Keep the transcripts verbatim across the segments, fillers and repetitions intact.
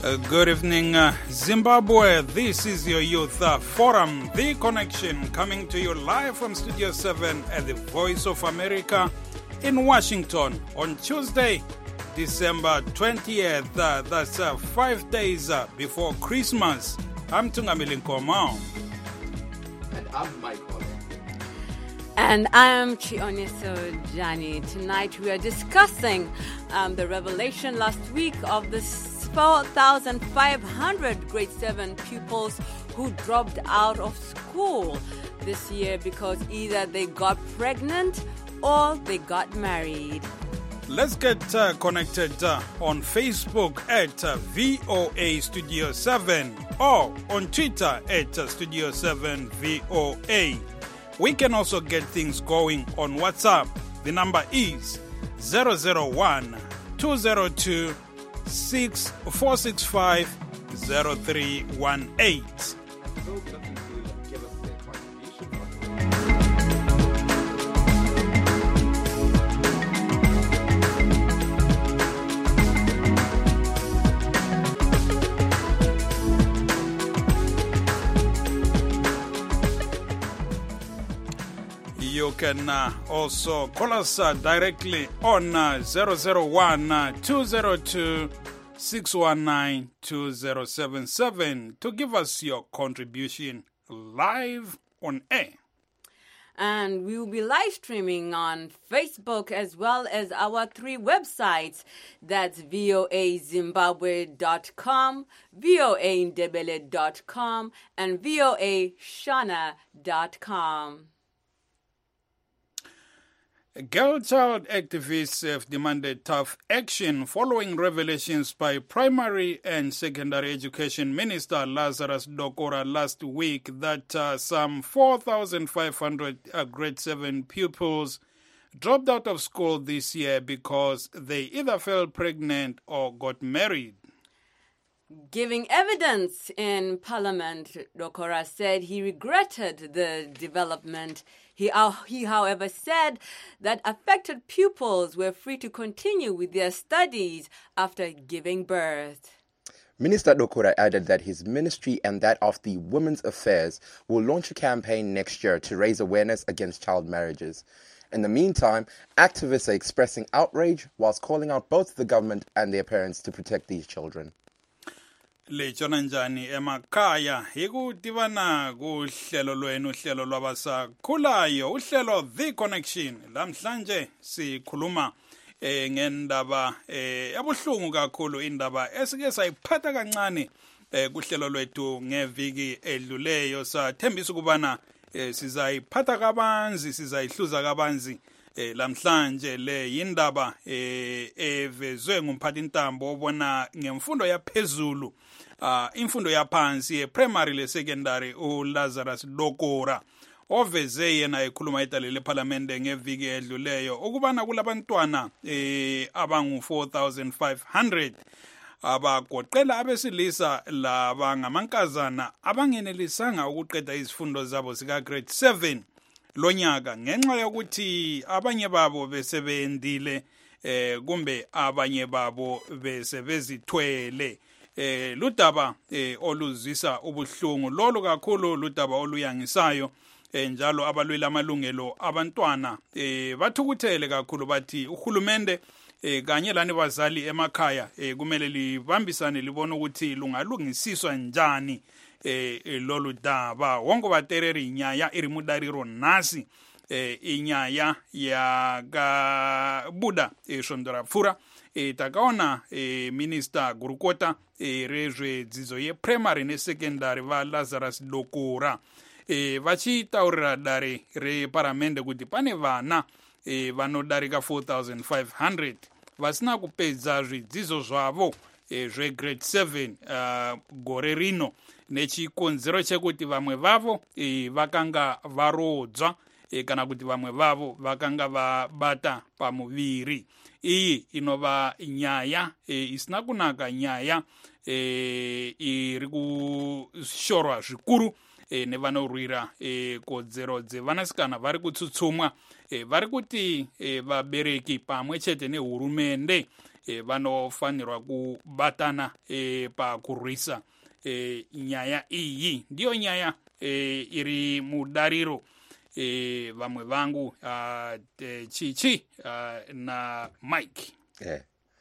Uh, good evening, uh, Zimbabwe. This is your Youth uh, Forum, The Connection, coming to you live from Studio seven at the Voice of America in Washington on Tuesday, December twentieth. Uh, that's uh, five days uh, before Christmas. I'm Tungamili Nkomao. And I'm Michael. And I'm Chioniso Jani. Tonight we are discussing um, the revelation last week of the four thousand five hundred grade seven pupils who dropped out of school this year because either they got pregnant or they got married. Let's get uh, connected uh, on Facebook at uh, V O A Studio seven or on Twitter at uh, Studio seven V O A. We can also get things going on WhatsApp. The number is zero zero one, two zero two, six four six five, zero three one eight. You can uh, also call us uh, directly on uh, zero zero one, two zero two, six one nine, two zero seven seven to give us your contribution live on air. And we will be live streaming on Facebook as well as our three websites. That's V O A Zimbabwe dot com, V O A Ndebele dot com, and V O A Shana dot com. Girl child activists have demanded tough action following revelations by Primary and Secondary Education Minister Lazarus Dokora last week that uh, some four thousand five hundred uh, grade seven pupils dropped out of school this year because they either fell pregnant or got married. Giving evidence in Parliament, Dokora said he regretted the development. He, uh, he, however, said that affected pupils were free to continue with their studies after giving birth. Minister Dokora added that his ministry and that of the Women's Affairs will launch a campaign next year to raise awareness against child marriages. In the meantime, activists are expressing outrage whilst calling out both the government and their parents to protect these children. Lechona njani emakhaya ikutivana kuhlelo lwenu uhlelo lwabasakhulayo uhlelo The Connection lamhlanje sikhuluma eh ngendaba eh yabuhlungu kakhulu indaba esike sayiphatha kancane eh kuhlelo lwethu ngeviki edluleyo sathembisa ukubana eh sizayiphatha kabanzi sizayihluza kabanzi eh lamhlanje le indaba eh evezwe ngumphathi intambo obona ngemfundo yaphezulu Uh, imfundo yaphansi ye-primary le-secondary uLazarus Dokora oveze yena ekhuluma idale leParliament ngeviki edluleyo ukubana kulabantwana eh, abangu four thousand five hundred abagoqela abesilisa laba ngamankazana abangenelisanga ukuqeda izifundo zabo sika grade seven lonyaka ngenxa yokuthi abanye babo besebendile eh, kumbe abanye babo besebezithwele. Eh ludaba eh oluzisa ubuhlungu lolo kakhulu ludaba oluyangisayo eh njalo abalwela amalungelo abantwana eh bathukuthele kakhulu bathi uhulumende eh kanye lani bazali emakhaya eh kumele libambisane libone ukuthi lungalungisiswa njani eh lolu daba wonke batereri inyaya irimudariro nasi eh inyaya ya ka buda eshondora pfura e takaona e minister Gurukota e rezwe dzidzo ye primary ne secondary va Lazarus Dokora e vachitaurira dare re paramende kuti pane vana e vanodarika four thousand five hundred vasina kupedza zvidzidzo zvavo e zve grade seven uh, gore rino nechikonzero chekuti vamwe vavo e vakanga varodzwa e kana kuti vamwe vavo vakanga vabata pamuviri. Iyi inova nyaya e, isina kunaka nyaya e, iri kushorwa zvikuru e ne vanorwira e kodzero dzevanasikana vari kutsutsumwa e vari kuti e vabereki pamwe chete nehurumende e vanofanirwa kubatana e pakurwisa e nyaya iyi. Ndiyo nyaya e iri mudariro e vamwe vangu uh, Chichi uh, na Mike. Yeah.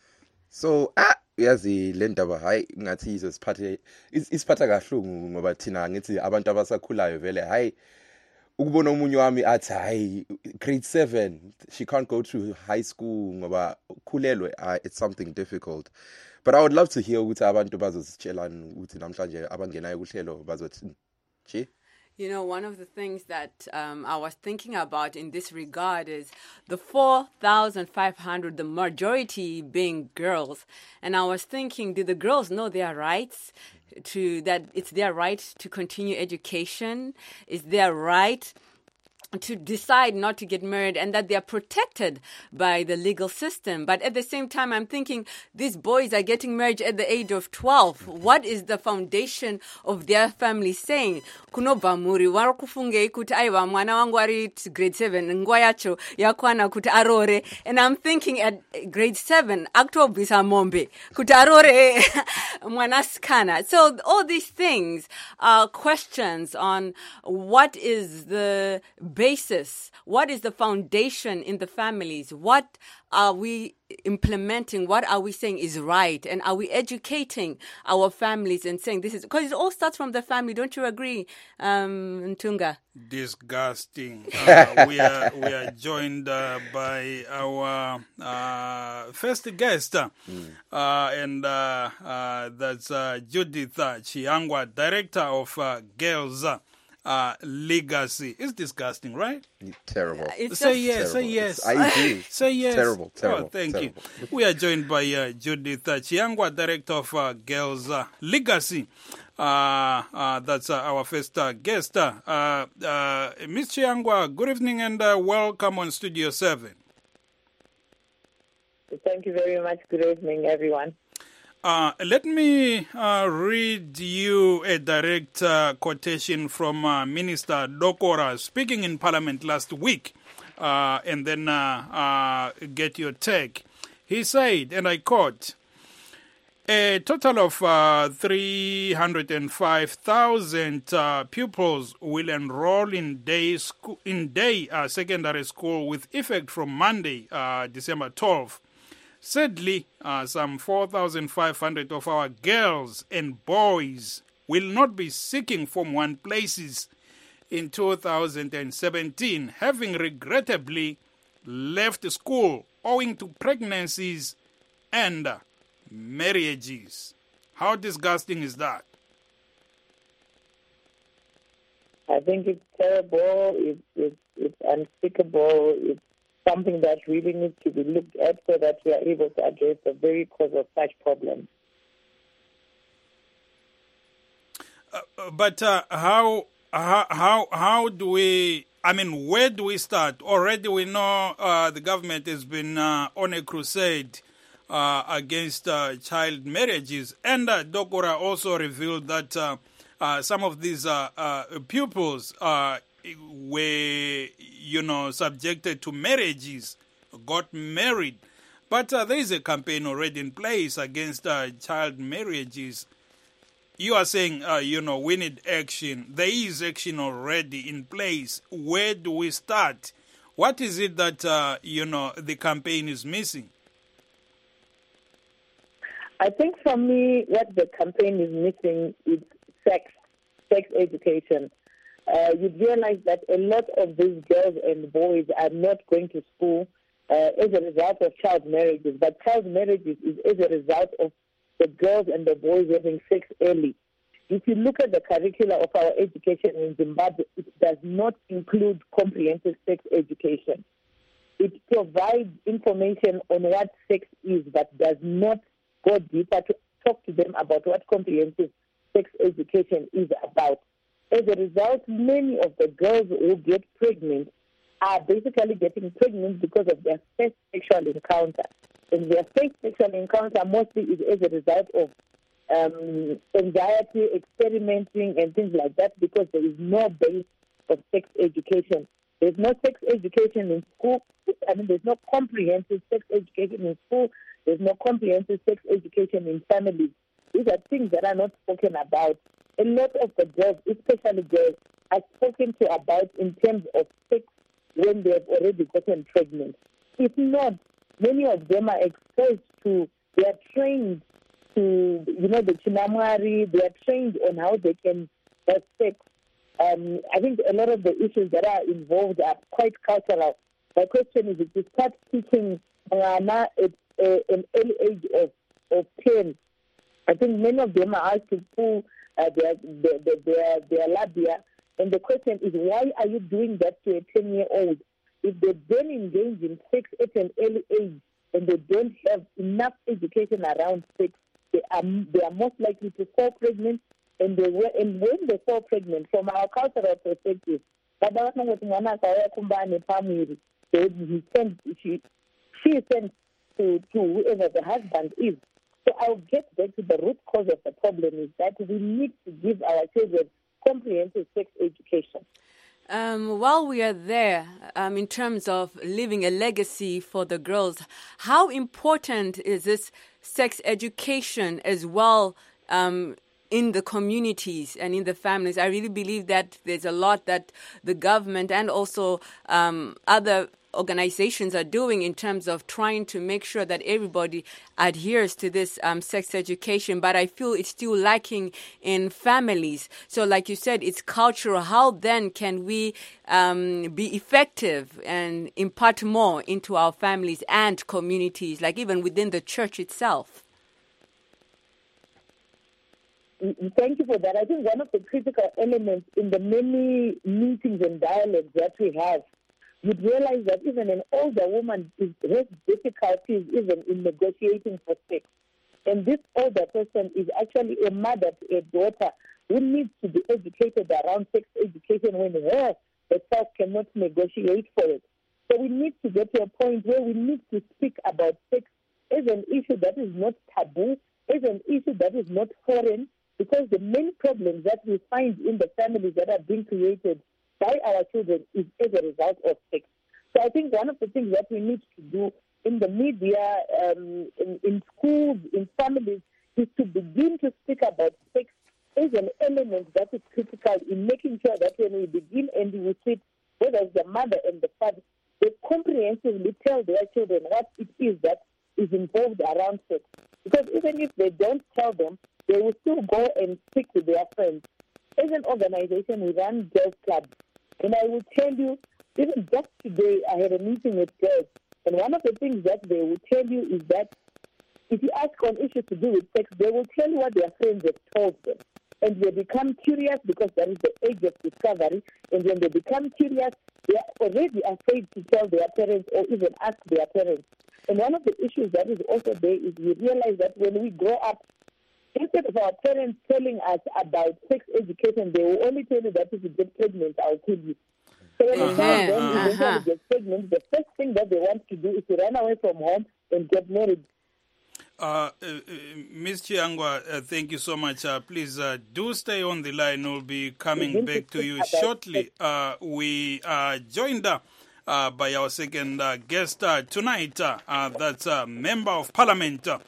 So ah yazi le ndaba hayi ngathi izosiphathe isiphatha kahlungu ngoba thina ngithi abantu abasakhulayo vele hayi ukubona umunye wami athi hayi grade seven she can't go to high school ngoba khulelwe. Uh, it's something difficult, but I would love to hear ukuthi abantu bazositshelana ukuthi namhlanje abangenayo kuhlelo bazothi nje. You know, one of the things that um, I was thinking about in this regard is the four thousand five hundred, the majority being girls. And I was thinking, do the girls know their rights, to that it's their right to continue education? Is their right to decide not to get married, and that they are protected by the legal system? But at the same time, I'm thinking these boys are getting married at the age of twelve. What is the foundation of their family saying? Kunobva muri wakufunge kuti aiwa mwana wangu ari grade seven nguva yacho yakwana kuti arore. And I'm thinking at grade seven akutobvisa mombe kuti arore mwanasikana. So all these things are questions on what is the basis, what is the foundation in the families, what are we implementing, what are we saying is right, and are we educating our families and saying this is, because it all starts from the family, don't you agree, um, Ntunga? Disgusting. Uh, we are we are joined uh, by our uh, first guest, uh, mm. uh, and uh, uh, that's uh, Judith Chiangwa, Director of uh, Girls Uh, Legacy. It's disgusting, right? Terrible. It's say yes, terrible. say yes. It's, I agree. Say yes. Terrible, terrible. Oh, thank terrible. you. We are joined by uh, Judith uh, Chiangwa, Director of uh, Girls uh, Legacy. Uh, uh, that's uh, our first uh, guest. Uh, uh, Miz Chiangwa, good evening and uh, welcome on Studio seven. Thank you very much. Good evening, everyone. Uh, let me uh, read you a direct uh, quotation from uh, Minister Dokora speaking in Parliament last week, uh, and then uh, uh, get your take. He said, and I quote, a total of uh, three hundred five thousand uh, pupils will enroll in day, sco- in day uh, secondary school with effect from Monday, uh, December twelfth. Sadly, uh, some four thousand five hundred of our girls and boys will not be seeking Form one places in two thousand seventeen, having regrettably left school owing to pregnancies and uh, marriages. How disgusting is that? I think it's terrible, it's, it's, it's unspeakable, it's something that really needs to be looked at so that we are able to address the very cause of such problems. Uh, but uh, how, how how how do we, I mean, where do we start? Already we know uh, the government has been uh, on a crusade uh, against uh, child marriages, and uh, Dokora also revealed that uh, uh, some of these uh, uh, pupils uh, were, you know, subjected to marriages, got married. But uh, there is a campaign already in place against uh, child marriages. You are saying, uh, you know, we need action. There is action already in place. Where do we start? What is it that, uh, you know, the campaign is missing? I think for me, what the campaign is missing is sex, sex education. Uh, you realize that a lot of these girls and boys are not going to school uh, as a result of child marriages, but child marriages is as a result of the girls and the boys having sex early. If you look at the curricula of our education in Zimbabwe, it does not include comprehensive sex education. It provides information on what sex is, but does not go deeper to talk to them about what comprehensive sex education is about. As a result, many of the girls who get pregnant are basically getting pregnant because of their first sexual encounter. And their first sexual encounter mostly is as a result of um, anxiety, experimenting, and things like that because there is no base of sex education. There's no sex education in school. I mean, there's no comprehensive sex education in school. There's no comprehensive sex education in families. These are things that are not spoken about. A lot of the girls, especially girls, are spoken to about in terms of sex when they have already gotten pregnant. If not, many of them are exposed to, they are trained to, you know, the chinamwari, they are trained on how they can have sex. Um, I think a lot of the issues that are involved are quite cultural. My question is, if you start teaching Ngana at uh, an early age of, of ten, I think many of them are asked to pull uh, their, their, their, their labia. And the question is, why are you doing that to a ten-year-old? If they then engage in sex at an early age and they don't have enough education around sex, they are, they are most likely to fall pregnant. And, they were, and when they fall pregnant, from our cultural perspective, he sent, she, she is sent to, to whoever the husband is. So I'll get back to the root cause of the problem is that we need to give our children comprehensive sex education. Um, while we are there, um, in terms of leaving a legacy for the girls, how important is this sex education as well um, in the communities and in the families? I really believe that there's a lot that the government and also um, other organizations are doing in terms of trying to make sure that everybody adheres to this um, sex education, but I feel it's still lacking in families. So like you said, it's cultural. How then can we um, be effective and impart more into our families and communities, like even within the church itself? Thank you for that. I think one of the critical elements in the many meetings and dialogues that we have, you'd realize that even an older woman is, has difficulties even in negotiating for sex. And this older person is actually a mother to a daughter who needs to be educated around sex education when her herself cannot negotiate for it. So we need to get to a point where we need to speak about sex as an issue that is not taboo, as an issue that is not foreign, because the main problems that we find in the families that are being created by our children is as a result of sex. So I think one of the things that we need to do in the media, um, in, in schools, in families, is to begin to speak about sex as an element that is critical in making sure that when we begin and we sit, whether it's the mother and the father, they comprehensively tell their children what it is that is involved around sex. Because even if they don't tell them, they will still go and speak with their friends. As an organization, we run girls' clubs. And I will tell you, even just today, I had a meeting with girls. And one of the things that they will tell you is that if you ask on issues to do with sex, they will tell you what their friends have told them. And they become curious because that is the age of discovery. And when they become curious, they are already afraid to tell their parents or even ask their parents. And one of the issues that is also there is we realize that when we grow up, instead of our parents telling us about sex education, they will only tell you that if you get pregnant, I'll kill you. So when Uh-huh, a child then uh-huh. eventually gets pregnant, the first thing that they want to do is to run away from home and get married. Uh, uh, uh, Miz Chiangwa, uh, thank you so much. Uh, please uh, do stay on the line. We'll be coming Begin back to to you speak about shortly. Uh, we are joined uh, uh, by our second uh, guest uh, tonight. Uh, uh, that's a member of parliament, uh,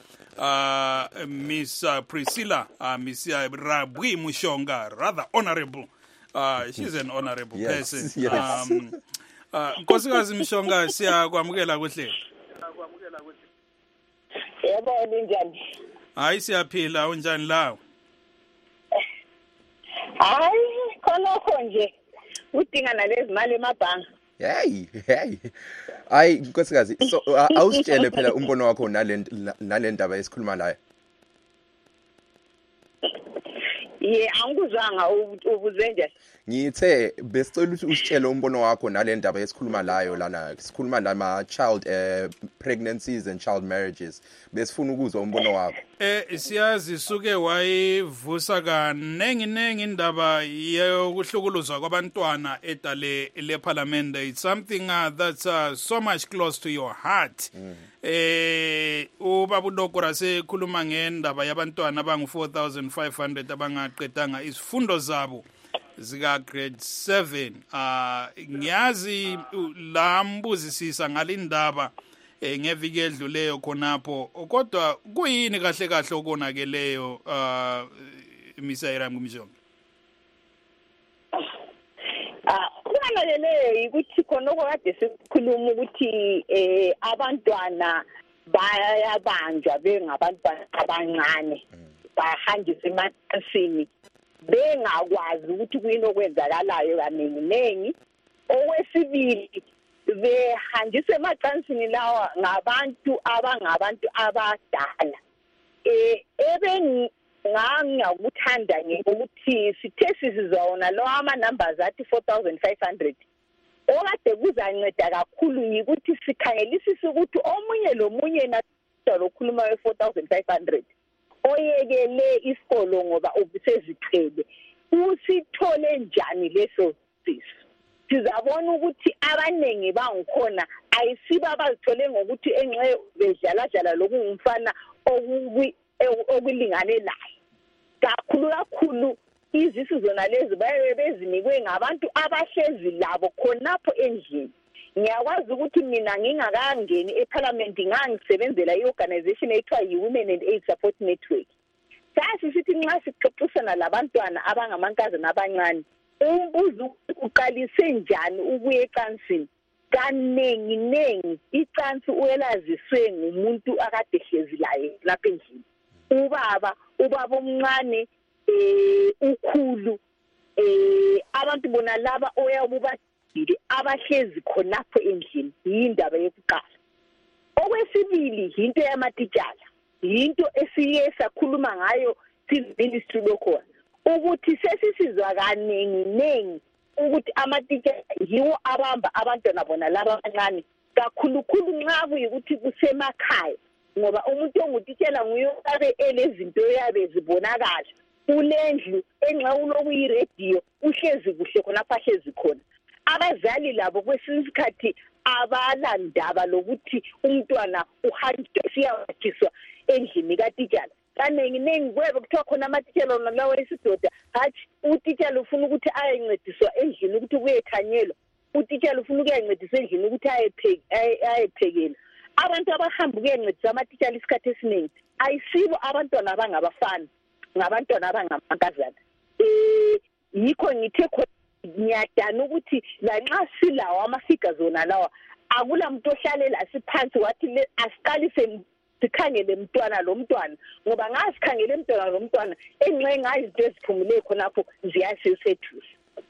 uh, Miss uh, Priscilla, uh, Miss Rabwi Mushonga, rather honorable. Uh, she's an honorable Yes, person. yes. Um, uh, Nkosikazi Mushonga, siyakwamukela kuhle. Yebo, linjani? Hayi siyaphila unjani lawo? Hayi, khonokho nje udinga nalezi mali emabhanga. Hey, hey. Hayi nkosikazi, so uh, awusitshele phela umbono wakho nale nale ndaba esikhuluma la. Ye, angikuzwanga ubuze nje. Ngithe besicela ukuthi usitshele umbono wakho nale ndaba esikhuluma layo lana. Sikhuluma lama child uh, pregnancies and child marriages. Besifuna ukuzwa umbono wakho. Eh siyazi suke wayivusa kanengi nengi indaba yokuhlukuluzwa kwabantwana etale le parliament. It's something uh, that's uh, so much close to your heart. Mm. Eh ubaba uDokora sekhuluma ngendaba yabantwana abangu four thousand five hundred abangaqedanga isifundo zabo zika grade seven. Ah ngiyazi lambuzisisa ngalindaba ngeviki edluleyo khonapho, kodwa kuyini kahle kahle okonakeleyo ah Misayira Ngumshonga? Ah kufanele ukuthi khona okade sikhuluma ukuthi eh abantwana bayabanjwa bengabantwana abancane bahanjiswa emakhasini bengakwazi ukuthi kuyini okwenzakalayo kaningi nengi. Okwesibili behanjiswa emacansini lawa ngabantu abangabantu abadala eh eben ngangakuthanda ngokuthi sithe sizizona lo ama numbers athi four thousand five hundred okade kuzanceda kakhulu ukuthi sikhangelisise ukuthi omunye lomunye nathalo khuluma we four thousand five hundred oyekele isikolo ngoba ubuseziqhele usithole njani leso siso. Sizabona ukuthi abanengi bangikhona ayisiba abazithole ngokuthi enxe bedlala dlala lokungumfana okubi okulingane laye kakhulu kakhulu. Izisi zona lezi baye bezinikwe ngabantu abahlezi labo khonapho endlini. Ngiyakwazi ukuthi mina ngingakangeni eParliament ngangisebenzela iorganization ethiwa yiWomen and AIDS Support Network. Sasi sithi nxa sixoxisana labantwana abangamankazana abancane umbuzo uqalise njani ukuya ecansini kanengi nengi icansi uyelaziswe ngumuntu akade hlezi laye lapha endlini. Ubaba ubaba omncane eh ukhulu eh abantu bona laba oyabubadile abahlezi khonapho endlini yindaba yokuqala. Okwesibili into yamatitshala into esiye sakhuluma ngayo siministry lokho ukuthi sesisizwa kaningi nengi ukuthi amatitshala yiwo abamba abantwana bona laba abancane kakhulukhulu nxa kuyikuthi kusemakhaya ngoba umuntu ongutitshala nguye oyabe elezinto yabe zibonakala kulendlu enxa ulokuyi radio uhlezi kuhle khona phahlezi khona. Abazali labo kwesinsikhathi abalandaba lokuthi umntwana uhanjiswa siyawathiswa endlini katitshala kanengi nengi kwebe kuthiwa khona amatitshala lawo esidoda hathi utitshala ufuna ukuthi ayencediswa endlini ukuthi kuyekhanyelwa, utitshala ufuna ukuyencediswa endlini ukuthi ayephekela. Abantu abahamba ukuyencedisa amatitshala isikhathi esiningi ayisibo abantwana abangabafana ngabantwana abangamankazana. Eh yikho ngithe ngiyadana ukuthi lanxa silawo amafika zona lawa akula muntu ohlalela siphansi wathi asiqalise sikhangele mntwana lo mntwana ngoba ngasikhangele mntwana lo mntwana enxe ngayizinto eziphumule khonapho ziyasisethusa.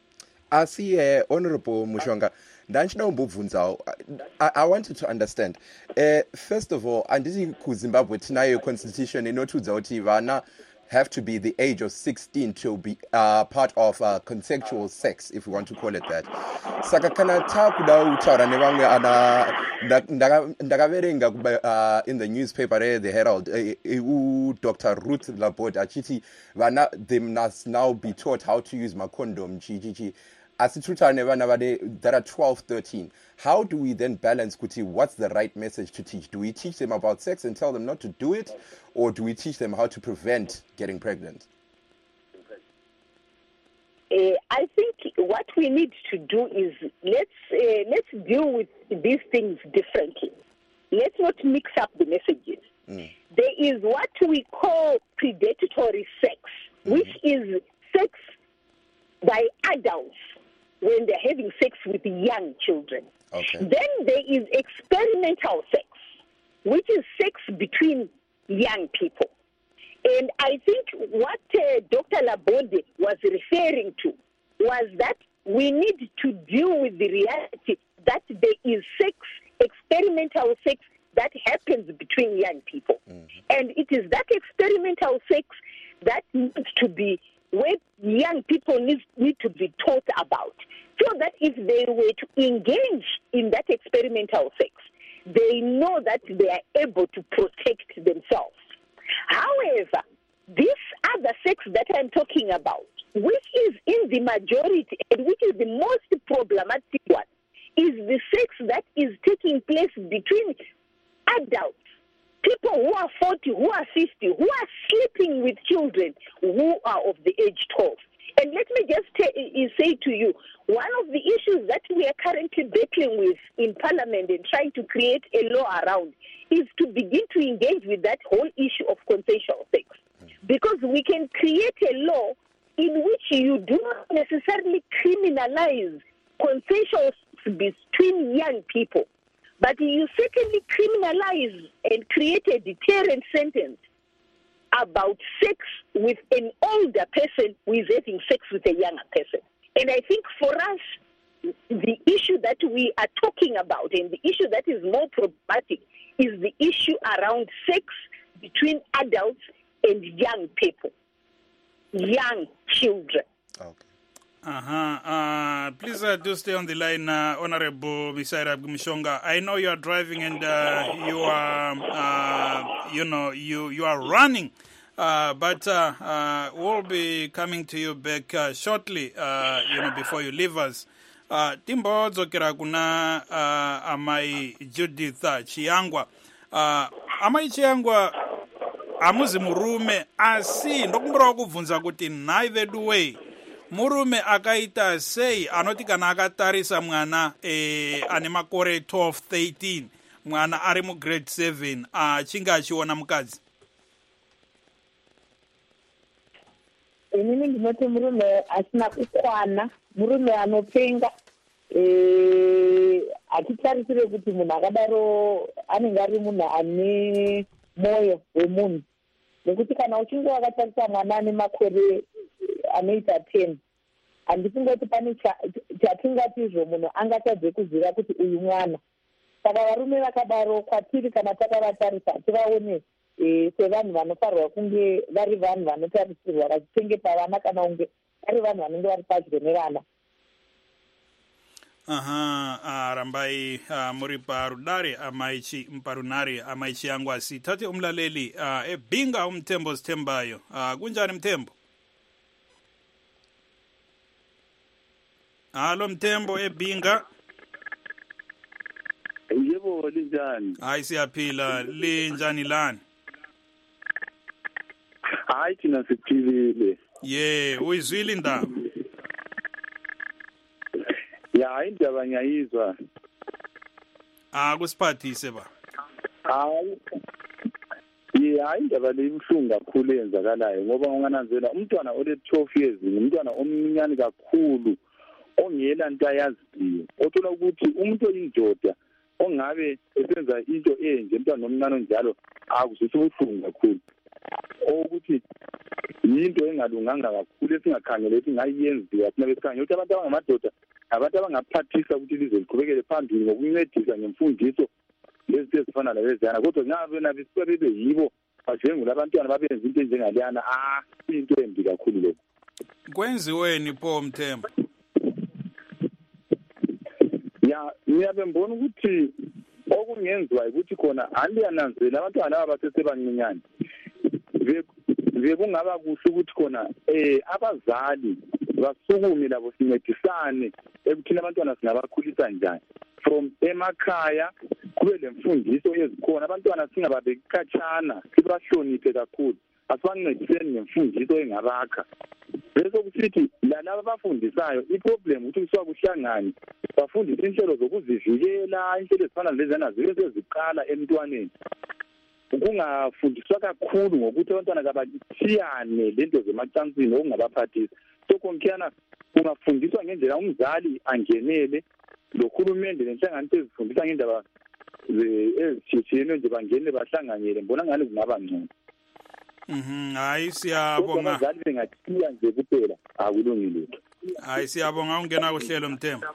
Asiye Honorable Mushonga, Danchina Mbuvunzao, I, I wanted to understand. Uh, first of all, andizi ku Zimbabwe tinayo constitution inotudza kuti vana have to be the age of sixteen to be uh, part of uh, consensual sex, if we want to call it that. Saka kana takuda utaura nevamwe ana ndakaverenga uh, in the newspaper uh, the Herald uh, Doctor Ruth Laborde achiti vana they must now be taught how to use macondom chichichi. That are twelve, thirteen. How do we then balance, Kuti, what's the right message to teach? Do we teach them about sex and tell them not to do it? Or do we teach them how to prevent getting pregnant? Uh, I think what we need to do is let's, uh, let's deal with these things differently. Let's not mix up the messages. Mm. There is what we call predatory sex, mm-hmm. which is sex by adults when they're having sex with young children. Okay. Then there is experimental sex, which is sex between young people. And I think what uh, Doctor Laborde was referring to was that we need to deal with the reality that there is sex, experimental sex, that happens between young people. Mm-hmm. And it is that experimental sex that needs to be where young people need, need to be taught about, so that if they were to engage in that experimental sex, they know that they are able to protect themselves. However, this other sex that I'm talking about, which is in the majority and which is the most problematic one, is the sex that is taking place between adults, people who are forty, who are fifty, who are sleeping with children who are of the age twelve. And let me just t- say to you, one of the issues that we are currently battling with in Parliament and trying to create a law around is to begin to engage with that whole issue of consensual sex. Because we can create a law in which you do not necessarily criminalize consensual sex between young people, but you certainly criminalize and create a deterrent sentence about sex with an older person who is having sex with a younger person. And I think for us, the issue that we are talking about and the issue that is more problematic is the issue around sex between adults and young people, young children. Okay. Uh-huh. Uh, please uh, do stay on the line, uh, Honorable Misaira Mshonga. I know you are driving and uh, you are, uh, you know, you, you are running. Uh, but uh, uh, we'll be coming to you back uh, shortly, uh, you know, before you leave us. Uh, Timbo dzokera kuna uh, amai Judith Chiyangwa. Uh, amai Chiyangwa amuzi murume asi ndokumbura kubvunza kuti nhai vedu wei murume akaita sei anoti kana akatarisa mwana eh, ane makore twelve thirteen mwana ari mugrade seven achinge uh, achiona mukadzi. Inini ndinoti murume asina kukwana, murume anopenga, achitarisire kuti munhu akadaro anenge ari munhu ane mwoyo wemunhu. Nekuti kana uchinge wakatarisa mwana ane makore anoita ten, handisingoti pane chatingatizvo munhu angatadze kuziva kuti uyu mwana. Saka varume vakadaro kwatiri kana takavatarisa tivaone sevanhu vanofarwa kunge vari vanhu vanotarisirwa vachichengeta vana kana kunge vari vanhu vanenge vari padyo nevana. Aha, uh, Rambai uh, muri parudare amaichi mparunari amaichi yangu asi tate umlaleli uh, ebinga umtembo stembayo uh, kunjani mtembo? Halo mtembo ebinga. Yebo linjani? Hayi siyaphila linjani lani? Hayi thina siphilile. Ye, uyizwile indaba? Ya indaba ngiyayizwa. Ah kusiphathise ba. Hayi. Ye hayi indaba leyibuhlungu kakhulu eyenzakalayo ngoba ungananzela umntwana ole twelve years umntwana omncinyane kakhulu ongela nto ayaziyo. Othola ukuthi umuntu oyindoda ongabe esenza into enje umntwana omncane njalo akuzwisa ubuhlungu kakhulu. Ukuthi into engalunganga kakhulu esingakhangeleli ukuthi ngayenziwa thina besikhangela ukuthi abantu abangamadoda abantu abangaphathisa ukuthi lize liqhubekele phambili ngokuncedisa ngemfundiso lezi ezifana labezana kodwa ngabe nabisibe bebe yibo bajengula abantwana babenza into enjengaliyana ah into embi kakhulu lokho. Kwenziweni pho Mthembu? Ya niyabe mbona ukuthi okungenziwa ukuthi khona aliyananzela abantwana abasesebancinyane bekungaba kuhle ukuthi khona eh abazali basukume labo sincedisane ekuthina abantwana singabakhulisa njani from emakhaya kube lemfundiso ezikhona abantwana singababekhatshana sibahloniphe kakhulu asibancediseni ngemfundiso engabakha bese kusithi lalabo abafundisayo iproblem ukuthi kusuka kuhlangane bafundisa inhlelo zokuzivikela inhlelo ezifana lezana zibe seziqala emntwaneni kungafundiswa kakhulu ngokuthi abantwana kabathiyane lento zemacansini okungabaphathisa so konkhiyana kungafundiswa ngendlela umzali angenele lokhulumende lenhlanganiso ezifundisa ngendaba ezithiyene nje bangene bahlanganyele mbona ngani kungaba ngcono. Mhm, hayi siyabonga. Abazali bengathiya nje kuphela akulungile. Hayi siyabonga ungena kuhlelo Mthembu.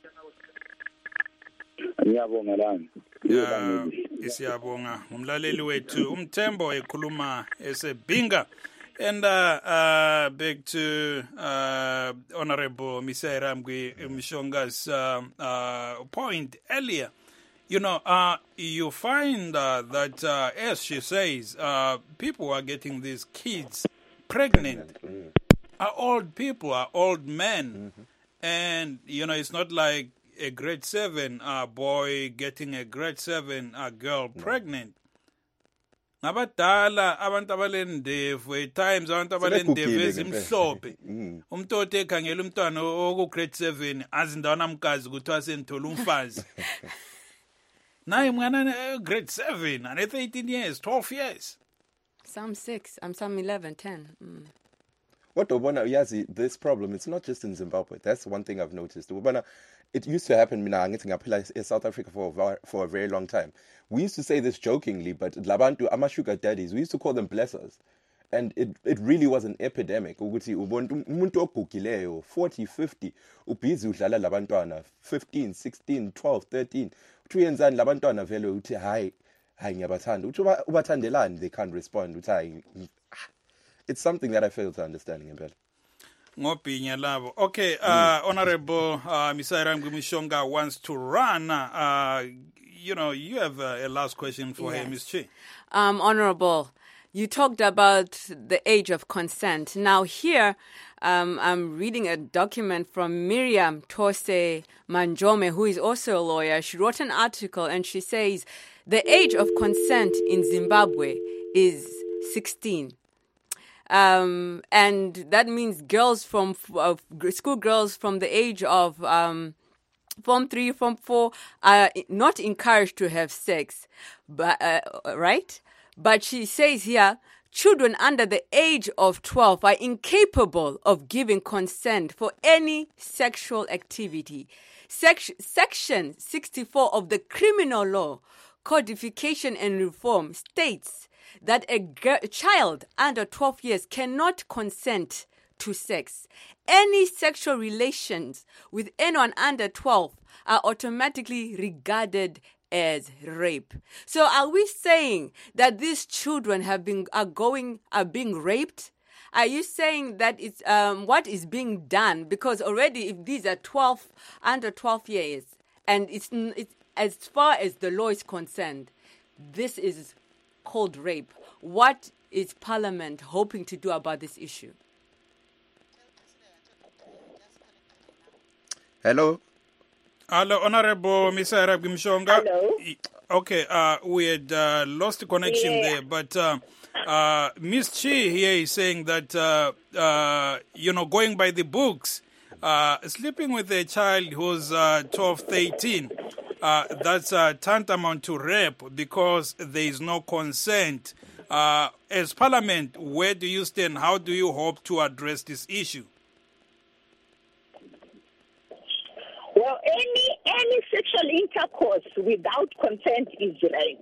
Ngiyabonga lana. Ya siyabonga umlaleli wethu uMthembo ekhuluma esebinga. And uh, uh, back to uh, Honorable Misaira Mshonga's uh, uh, point earlier. You know, uh, you find uh, that, uh, as she says, uh, people are getting these kids pregnant. Are old people, are old men. Mm-hmm. And, you know, it's not like a grade seven uh, boy getting a grade seven uh, girl no. pregnant. ngabadala abantu abalendevu at times abantu abalendevu Sebegugile ezimhlophe Mm. umuntu othi ekhangela umntwana oku grade seven azi ndawana amkazi ukuthi wasenthola umfazi naye mwana grade seven and eighteen years twelve years Some six, um, some eleven, ten. Mm. What Obana Yazi, this problem, it's not just in Zimbabwe. That's one thing I've noticed. Obana, it used to happen mina ngithi ngaphila in South Africa for a, va- for a very long time. We used to say this jokingly, but Labantu, ama sugar daddies, we used to call them blessers. And it it really was an epidemic. Ukuthi ubona umuntu ogugileyo forty, fifty, ubhizi udlala labantwana fifteen, sixteen, twelve, thirteen. Uthi uyenzani labantwana vele uthi hayi hayi ngiyabathanda. Uthi uba- ubathandelani they can't respond. Uthi hayi it's something that I fail to understand ngempela. ngobhinya labo. Okay, uh, Honorable uh, Misaira Mshonga wants to run. Uh, you know, you have uh, a last question for Yes. her, Miz Chi. Um, Honorable, you talked about the age of consent. Now here, um, I'm reading a document from Miriam Tose Manjome, who is also a lawyer. She wrote an article and she says the age of consent in Zimbabwe is sixteen. Um, and that means girls from uh, school girls from the age of um, Form three, Form four are not encouraged to have sex, but uh, right? But she says here, children under the age of twelve are incapable of giving consent for any sexual activity. Sec- Section sixty-four of the Criminal Law, Codification and Reform states that a, girl, a child under twelve years cannot consent to sex. Any sexual relations with anyone under twelve are automatically regarded as rape. So are we saying that these children have been are going are being raped? Are you saying that it's um, what is being done? Because already if these are twelve under twelve years and it's, it's as far as the law is concerned, this is called rape. What is Parliament hoping to do about this issue? Hello? Hello, Honorable Misaira Mshonga. Hello. Okay, uh, we had uh, lost the connection Yeah. there, but uh, uh, Miss Chi here is saying that, uh, uh, you know, going by the books, uh, sleeping with a child who's uh, twelve, thirteen, uh, that's uh, tantamount to rape because there is no consent. Uh, as Parliament, where do you stand? How do you hope to address this issue? Well, any any sexual intercourse without consent is rape.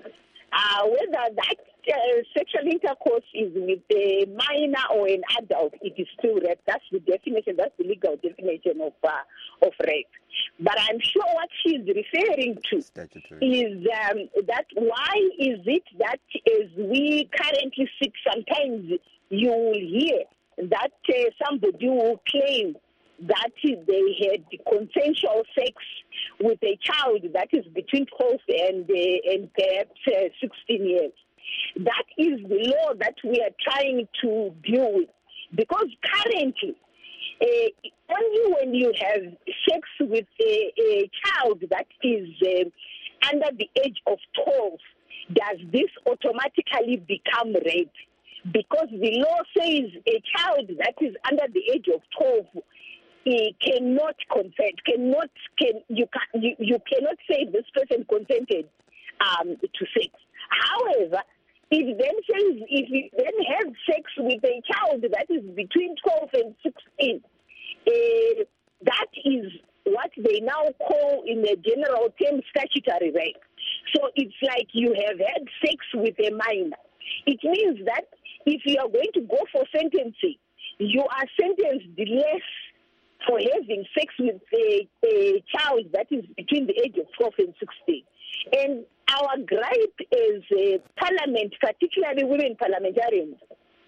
Uh, whether that uh, sexual intercourse is with a minor or an adult, it is still rape. That's the definition. That's the legal definition of uh, of rape. But I'm sure what she's referring to Statutory. is um, that why is it that as we currently see, sometimes you will hear that uh, somebody will claim that they had consensual sex with a child that is between twelve and, uh, and perhaps uh, sixteen years. That is the law that we are trying to deal with. Because currently, uh, only when you have sex with a, a child that is uh, under the age of twelve does this automatically become rape. Because the law says a child that is under the age of twelve he cannot consent, cannot can you can you, you cannot say this person consented um, to sex. However, it then says if you then have sex with a child that is between twelve and sixteen, uh, that is what they now call in the general term statutory rape. So it's like you have had sex with a minor. It means that if you are going to go for sentencing, you are sentenced less for having sex with a, a child that is between the age of twelve and sixteen. And our gripe as a parliament, particularly women parliamentarians,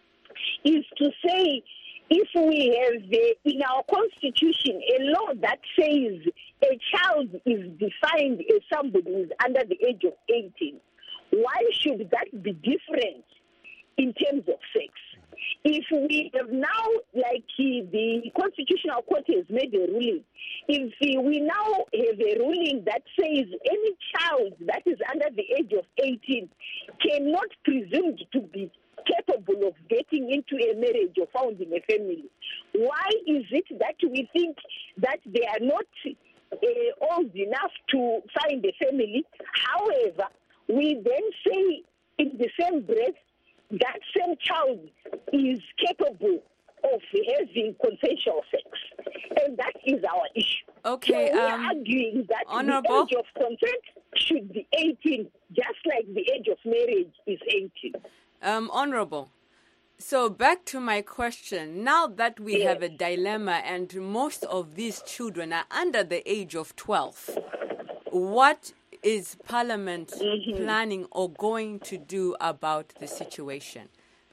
is to say if we have uh, in our constitution a law that says a child is defined as somebody who is under the age of eighteen, why should that be different in terms of sex? If we have now, like the Constitutional Court has made a ruling, if we now have a ruling that says any child that is under the age of eighteen cannot presume to be capable of getting into a marriage or founding a family, why is it that we think that they are not uh, old enough to find a family? However, we then say in the same breath that same child is capable of having consensual sex, and that is our issue. Okay, so we um, are arguing that Honorable, the age of consent should be eighteen, just like the age of marriage is eighteen. Um, Honorable, so back to my question. Now that we yes. have a dilemma and most of these children are under the age of twelve, what is Parliament mm-hmm. planning or going to do about the situation?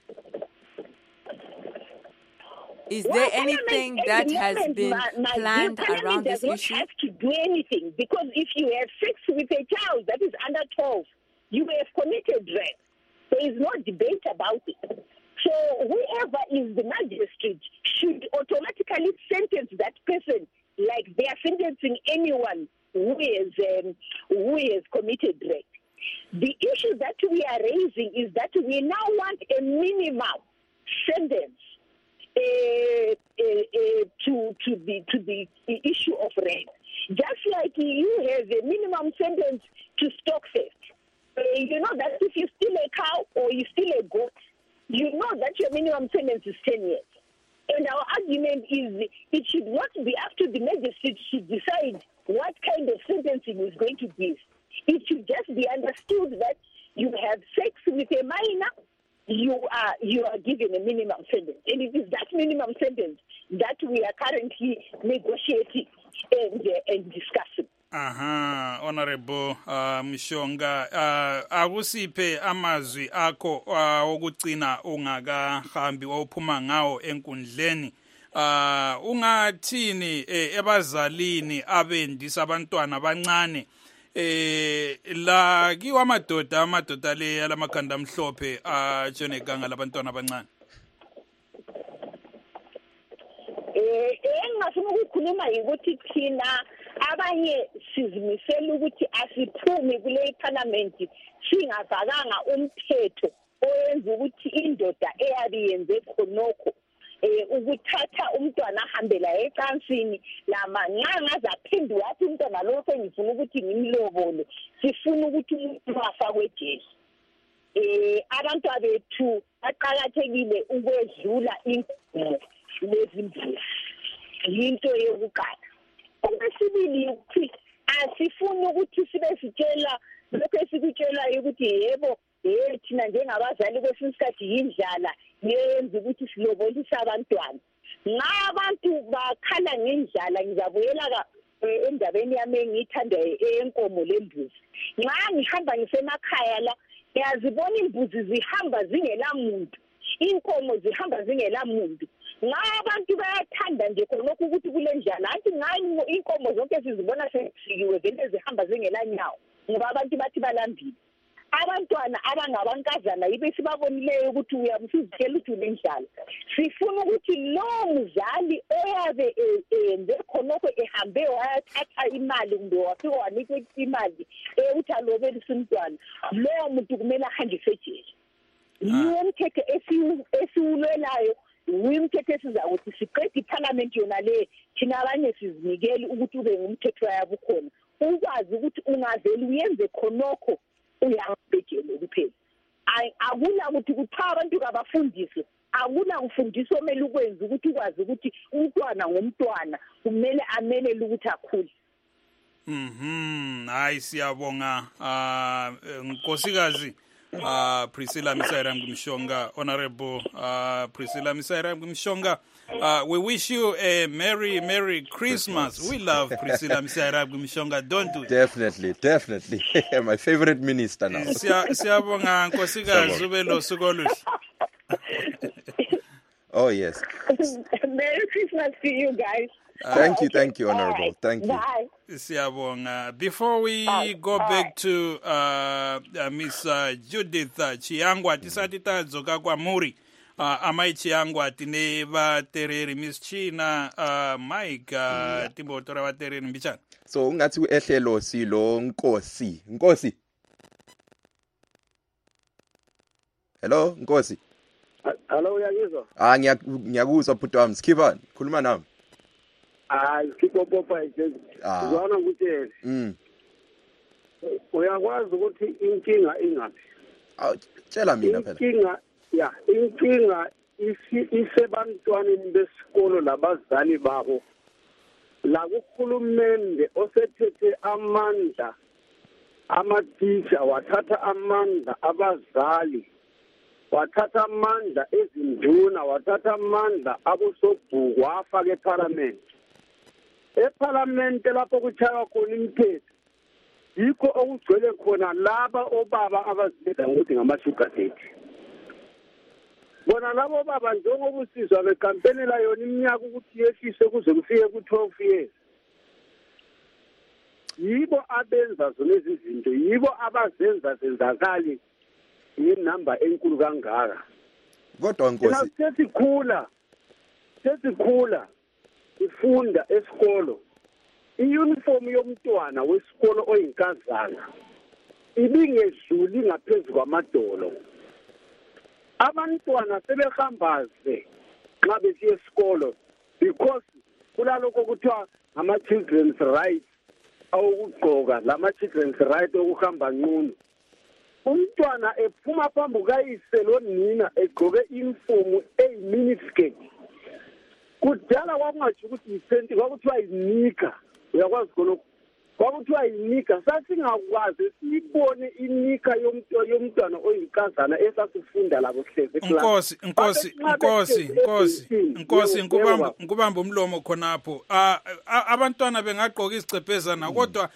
Is well, there anything that has been my, my planned around this issue? does not have to do anything, because if you have sex with a child that is under twelve, you have committed rape. There is no debate about it. So whoever is the magistrate should automatically sentence that person like they are sentencing anyone who is um, who has committed rape. The issue that we are raising is that we now want a minimum sentence uh, uh, uh, to to the to the issue of rape. Just like you have a minimum sentence to stock theft. Uh, you know that if you steal a cow or you steal a goat, you know that your minimum sentence is ten years. And our argument is it should not be up to the magistrate to decide what kind of sentencing is going to be. It should just be understood that you have sex with a minor, you are you are given a minimum sentence. And it is that minimum sentence that we are currently negotiating and, uh, and discussing. Aha, Honorable uh, Mshonga, uh, akusiphe amazwi akho uh, okugcina ungakahambi ophuma ngawo enkundleni. Uh, ungathini eh, ebazalini abendisa abantwana abancane eh la kiwa amadoda amadoda le alamakhanda amhlophe ajone ganga labantwana abancane? Eh engafuna ukukhuluma ukuthi thina abanye sizimisela ukuthi asiphumi kule parliament singafakanga umthetho oyenza ukuthi indoda eyabi yenze khonokho eh ukuthatha umntwana ahambela ecansini lamanqanga zaphindwa wathi umntwana lo sengifuna ukuthi ngimlobole, sifuna ukuthi umuntu afakwe ejele. Eh abantu abethu baqhakathekile ukwedlula inkomo lezimbuzi, into yokuqala. Okwesibili ukuthi asifuni ukuthi sibe sitshela lokho esikutshela ukuthi yebo eh thina njengabazali kwesinye isikhathi yindlala yenza ukuthi silobolisa abantwana. Nxa abantu bakhala ngendlala ngizabuyela endabeni yami engiyithanda enkomo lembuzi. Nxa ngihamba ngisemakhaya la ngiyazibona imbuzi zihamba zingela muntu, inkomo zihamba zingela muntu. Nxa abantu bayathanda nje khonokho ukuthi kule njala anti ngani inkomo zonke sizibona sesikiwe vele zihamba zingela nyawo ngoba abantu bathi balambile. Abantwana abangabankazana yibe sibabonileyo ukuthi uyamsizikela ukuthi unendlala. Sifuna ukuthi lo mzali oyabe enze khonokho ehambe wayathatha imali kumbe wafika wanikwe imali ukuthi alobelise umntwana, lo muntu kumele ahanjiswe ejele. Yiwo umthetho esiwulwelayo, umthetho esizakuthi siqede iparliament yona le thina abanye sizinikele ukuthi ube ngumthetho yabo khona. Ukwazi ukuthi ungaveli uyenze khonokho uyabhejele kuphela. Akuna ukuthi kuthiwa abantu kabafundiswe, akuna kufundiswa omele ukwenza ukuthi ukwazi ukuthi umntwana ngomntwana kumele amelele ukuthi akhule. Mhm, hayi siyabonga uh nkosikazi uh Priscilla Misairam Mshonga, Honorable uh Priscilla Misairam Mshonga. Uh, we wish you a Merry, Merry Christmas. Christmas. We love Priscilla Misairam Mshonga, don't we? Definitely, definitely. My favorite minister now. Siyabonga nkosikazi ube lo suku oluhle. Oh yes. Merry Christmas to you guys. Uh, thank you, thank you, Honorable. Right. Thank you. Bye. Siyabonga. Before we Bye. go Bye. back to uh, uh, Miss uh, Judith uh, Chiangwa, tisati tazoka kwa muri. uh, amaichi yangu atine vatereri Miss China uh, Mike uh, timbotora vatereri mbichana. So ungathi uehlelo silo Nkosi. Nkosi. Hello Nkosi. Hello uyakuzwa? Ah ngiyakuzwa bhuti wami. Sikhipha khuluma nami. Ah sikhipha popa nje. Ah. Uzwana ukuthi Mm. Uyakwazi ukuthi inkinga ingaphi? Aw tshela mina phela. Inkinga ya, inkinga isebantwaneni besikolo labazali babo. La kuhulumende osethethe amandla amathisha wathatha amandla abazali wathatha amandla ezinduna wathatha amandla abosobhuku wafaka eParliament eParliament lapho kuchaywa khona imithetho yikho okugcwele khona laba obaba abazibeda ukuthi ngama-sugar daddy. Bona labo baba njengoba usizwa bekampenela yona iminyaka ukuthi yehlise kuze kufike ku-twelve years. Yibo abenza zona lezi zinto, yibo abazenza zenzakali yinamba enkulu kangaka. Kodwa Nkosi, sesikhula sesikhula ifunda esikolo. I-uniform yomntwana wesikolo oyinkazana ibingedluli ngaphezulu kwamadolo. Abantwana sebehambaze nxa besiya esikolo because kulalokho kuthiwa ama-children's rights awokugqoka lama-children's right okuhamba nqunu. Umntwana ephuma phambi kukayise lonina egqoke iyunifomu eyi-miniskirt. Kudala kwakungatsho ukuthi yisenti kwakuthiwa yinika. Uyakwazi khonokho kwakuthiwa yinika sasingakwazi siyibone inika yomntwana oyinkazana esasifunda labo hleze Nkosi Nkosi Nkosi Nkosi Nkosi ngubamba ngubamba umlomo khonapho abantwana bengagqoka isicephezana kodwa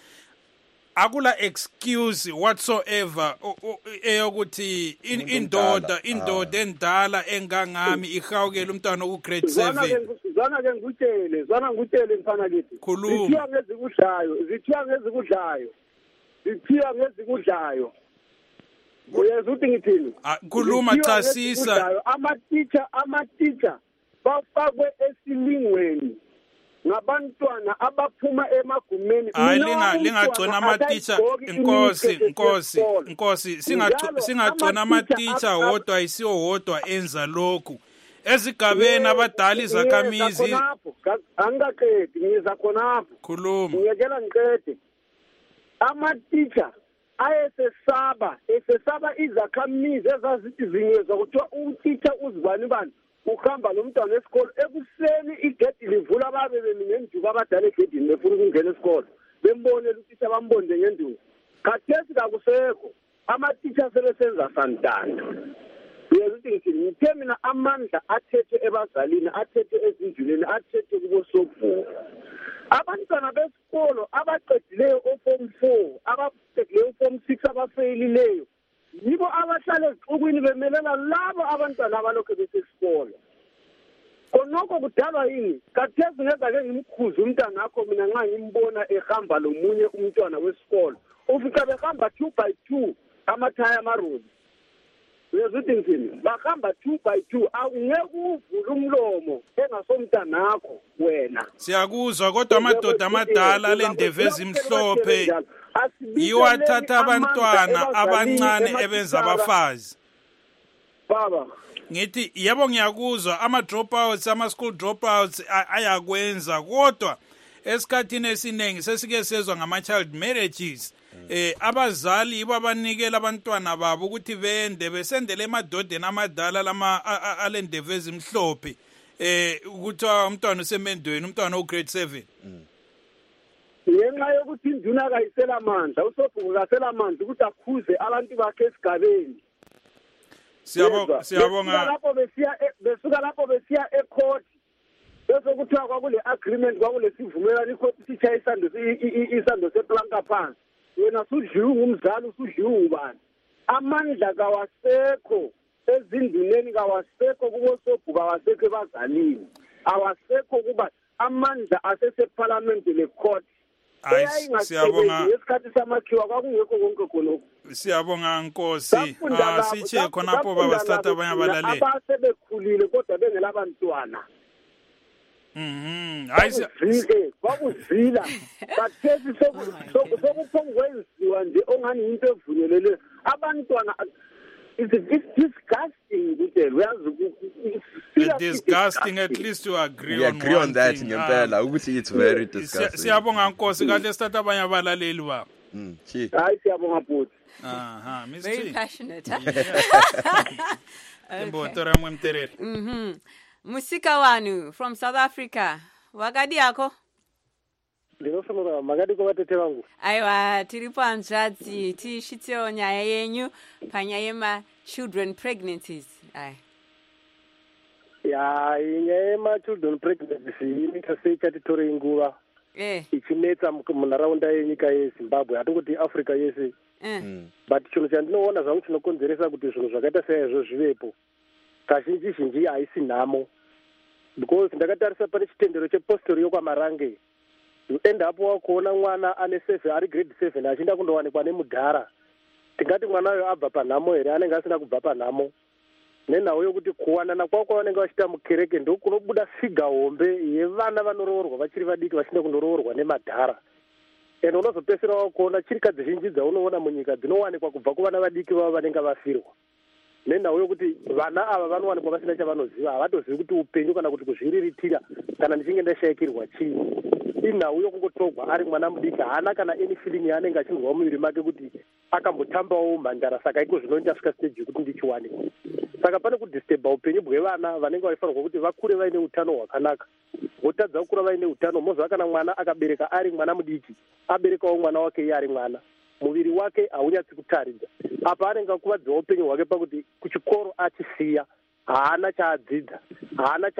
akula excuse whatsoever eyokuthi indoda indoda endala engangami ihawukela umntwana ku grade seven. Zwana ke ngutshele zwana ngutshele mfana kithi zithiwa ngezikudlayo zithiwa ngezikudlayo zithiwa ngezikudlayo uyezwa ukuthi ngithini khuluma chasisa ama-teacher ama-teacher bafakwe esilingweni ngabantwana abaphuma emagumeni. Hayi linga lingagcona ama-teacher Nkosi Nkosi Nkosi singagcona ama-teacher wodwa ayisiwo wodwa enza lokhu ezigabeni abadala izakhamizi. Angaqedi ngiza khonapho khuluma ngiyekela ngiqede. Ama-teacher ayesesaba esesaba izakhamizi ezazithi zinyezwa kuthiwa u-teacher uzibani bani uhamba lo mntwana esikolo ekuseni igedi livula babe bemi ngenduku abadala egedini befuna ukungena esikolo bembonela utitsha bambonde ngenduku. Khathesi kakusekho ama-teacher sebesenza santanda. Uyezuthi ngithini ngithe mina amandla athethe ebazalini athethe ezindluleni athethe kubosobhuku. Abantwana besikolo abaqedileyo o-form four abaqedileyo o-form six abafeyilileyo yibo abahlala ezixukwini bemelela labo abantwana abalokhu besesikolo. Khonokho kudalwa yini kathesi ngeza ke ngimkhuza umntwana akho mina nxa ngimbona ehamba lomunye umntwana wesikolo ufika behamba two by two amathaya amaroli. Uyezuthi ngithini bahamba two by two awungeke uvule umlomo engasomntanakho wena. Siyakuzwa kodwa amadoda amadala lendeve ezimhlophe iwathatha abantwana abancane ebenza abafazi. Baba ngithi yebo ngiyakuzwa ama dropouts ama school dropouts ayakwenza kodwa esikhathini esiningi sesike sezwa ngama child marriages. Eh abazali ibo abanikela abantwana babo ukuthi bende besendele emadodeni amadala lama alendeve ezimhlophe eh ukuthi umntwana usemendweni umntwana o grade seven. Ngenxa yokuthi induna kayisela amandla usobhuku kasela amandla ukuthi akhuze abantu bakhe esigabeni. Siyabonga siyabonga lapho besiya besuka lapho besiya ecourt bese kuthiwa kwakule agreement kwakule sivumelana icourt sitshaya isando isando seplanka phansi wena sudliwe ngumzali usudliwe ubani. Amandla kawasekho ezinduneni kawasekho kubosobhuku kawasekho ebazalini awasekho kuba amandla aseseparliament le court siyabonga ngesikhathi samakhiwa kwakungekho konke khonokho. Siyabonga Nkosi. Ah siche khonapho baba start abanye abalaleli. Abasebekhulile kodwa bengelabantwana. Mhm. Hayi sike kwakuzila. Bathethi sokuphonkwenziwa nje ongani into evunyelele abantwana. It's, it's disgusting ukuthi uyazi it's disgusting at least you agree we on agree one on that thing. ngempela ukuthi it's very disgusting. Siyabonga Nkosi kahle start abanye abalaleli baba. Mm, chi. Hayi siyabonga bhuti. Aha, Miss Very Chi. passionate, huh? Emboto ramwe mterere. Mhm. Musika wanu from South Africa. Wakadi yako? Ndinofanira makadi kwa vatete vangu. Aiwa, tiripo anzvadzi tishitsewo nyaya yenyu panyaya yema children pregnancies. Ai. Ya, nyaya yema children pregnancies inoita sei chatitore nguva. Eh. Ichinetsa munharaunda yenyika yeZimbabwe hatongoti Africa yese. Eh. But chinhu chandinoona zvangu chinokonzeresa kuti zvinhu zvakaita saizvo zvivepo kazhinji zhinji haisi nhamo, because ndakatarisa pane chitendero chepostori yokwamarange end up wakuona mwana ane seven ari grade seven achinda kundowanikwa nemudhara. Tingati mwana uyo abva panhamo here? Anenge asina kubva panhamo. Nenhau yokuti kuwanana kwavo kwavanenge vachiita mukereke ndo kunobuda figa hombe yevana vanoroorwa vachiri vadiki vachinda kundoroorwa nemadhara. And unozopesera wakuona chirikadzi zhinji dzaunoona munyika dzinowanikwa kubva kuvana vadiki vavo vanenge vafirwa. Nenhau yokuti vana ava vanowanikwa vasina chavanoziva, havatozivi kuti upenyu kana kuti kuzviriritira kana ndichinge ndashayikirwa chii. Inhau yokungotogwa ari mwana mudiki, haana kana any feeling yaanenge achinzwa mumuviri make kuti akambotambawo mhandara, saka iko zvino ndasvika stage yekuti ndichiwanikwa. Saka pane kudisturba upenyu bwevana vanenge vaifanirwa kuti vakure vaine utano hwakanaka. Votadza kukura vaine utano, mozova kana mwana akabereka ari mwana mudiki, aberekawo mwana wake iye ari mwana, muviri wake haunyatsi kutaridza. Apa anenge akuvadzawo upenyu hwake pakuti kuchikoro achisiya, haana chaadzidza, haana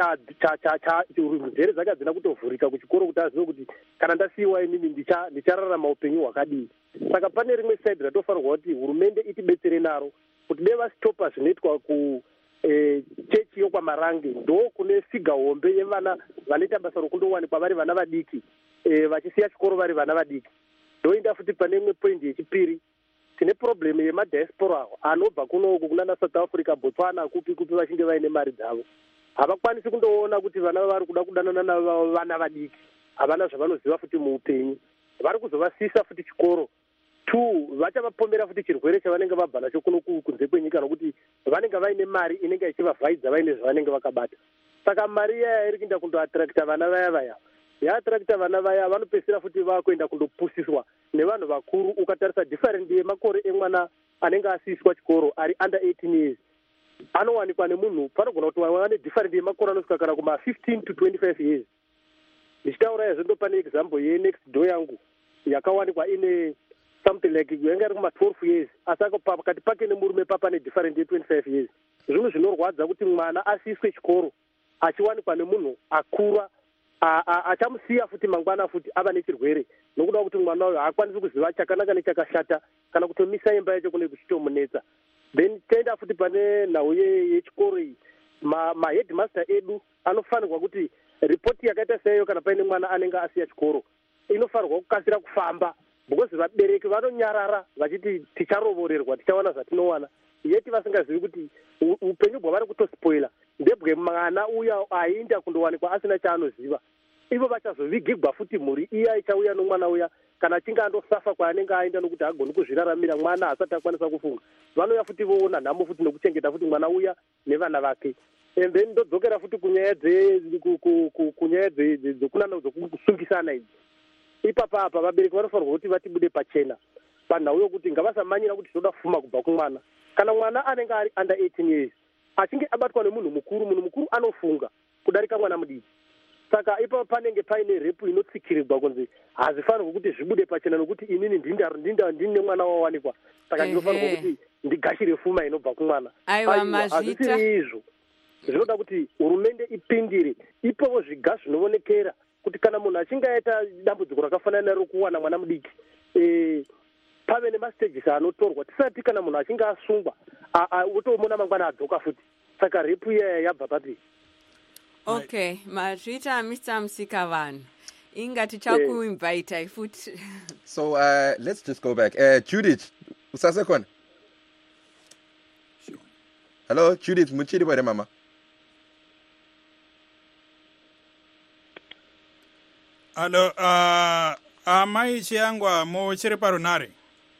njere dzake hadzina kutovhurika kuchikoro kuti azive kuti kana ndasiyiwa inini ndichararama upenyu hwakadii. Saka pane rimwe side ratofanirwa kuti hurumende itibetsere naro kuti dei vasitopa zvinoitwa ku chechi yokwamarange, ndo kune figa hombe yevana vanoita basa rokundowanikwa vari vana vadiki vachisiya chikoro vari vana vadiki. Ndoinda futi pane imwe point yechipiri, tine problem yemadiaspora anobva kunoku kunana South Africa, Botswana, kupi kupi vachinge vaine mari dzavo. Havakwanisi kundoona kuti vana vari kuda kudanana navana vadiki, havana zvavanoziva futi muupenyu, vari kuzovasisa futi chikoro. Two, vachavapomera futi chirwere chavanenge vabva nacho kuno kunze kwenyika nokuti vanenge vaine mari inenge ichivavhaidza vaine zvavanenge vakabata. Saka mari yaya iri kuenda kundoattracta vana vaya vaya. Yaattracta vana vaya vanopedzisira futi vakuenda kundopusiswa nevanhu vakuru. Ukatarisa different yemakore emwana anenge asiswa chikoro ari under eighteen years anowanikwa nemunhu panogona kuti wane different yemakore anosvika kana kuma fifteen to twenty-five years. Ndichitaura izvo ndo pane example yenext door yangu yakawanikwa ine something like yanga iri kuma twelve years asi pakati pake nemurume papa ne different ye twenty-five years. Zvinhu zvinorwadza kuti mwana asiswe chikoro achiwanikwa nemunhu akura achamusiya futi mangwana futi ava nechirwere nokuda kuti mwana uyo haakwanisi kuziva chakanaka nechakashata kana kutomisa imba yacho kune kuchitomunetsa. Then taenda futi pane nhau yechikoro iyi, maheadmaster edu anofanirwa kuti ripoti yakaita seiyo kana paine mwana anenge asiya chikoro inofanirwa kukasira kufamba, because vabereki vanonyarara vachiti ticharovorerwa tichawana zvatinowana, yeti vasingazivi kuti upenyu bwavari kutospoila ndebwe mwana uya ainda kundowanikwa asina chaanoziva. Ivo vachazovigigwa futi mhuri iya ichauya nomwana uya kana achinge andosafa kwaanenge aenda nokuti hagoni kuzviraramira mwana asati akwanisa kufunga. Vanouya futi voona nhamo futi nokuchengeta futi mwana uya nevana vake. And then ndodzokera futi kunyaya kunyaya dzokunana dzokusungisana idzi. Ipapa apa vabereki vanofanirwa kuti vatibude pachena panhau yokuti ngavasamanyira kuti tinoda kufuma kubva kumwana. Kana mwana anenge ari under eighteen years achinge abatwa nemunhu mukuru, munhu mukuru anofunga kudarika mwana mudiki. Saka ipapo panenge paine repu inotsikirirwa kunzi hazvifanirwa kuti zvibude pachena nokuti inini ndine mwana wawanikwa, saka ndinofanirwa kuti ndigashire fuma inobva kumwana. Hazvisiri izvo. Zvinoda kuti hurumende ipindire, ipowo zviga zvinoonekera kuti kana munhu achinge aita dambudziko rakafanana naro kuwana mwana mudiki, pave nemastages anotorwa tisati kana munhu achinge asungwa utomona mangwana adzoka futi. Saka repu iyaya yabva papi. Okay, mazvita Mister Musikavanhu. ingati chakuinvite futhi. So uh, let's just go back. Uh, Judith, usasekhona? Hello, Judith, muchiri bwere mama. Hello, uh, amai chiangwa muchiri parunari.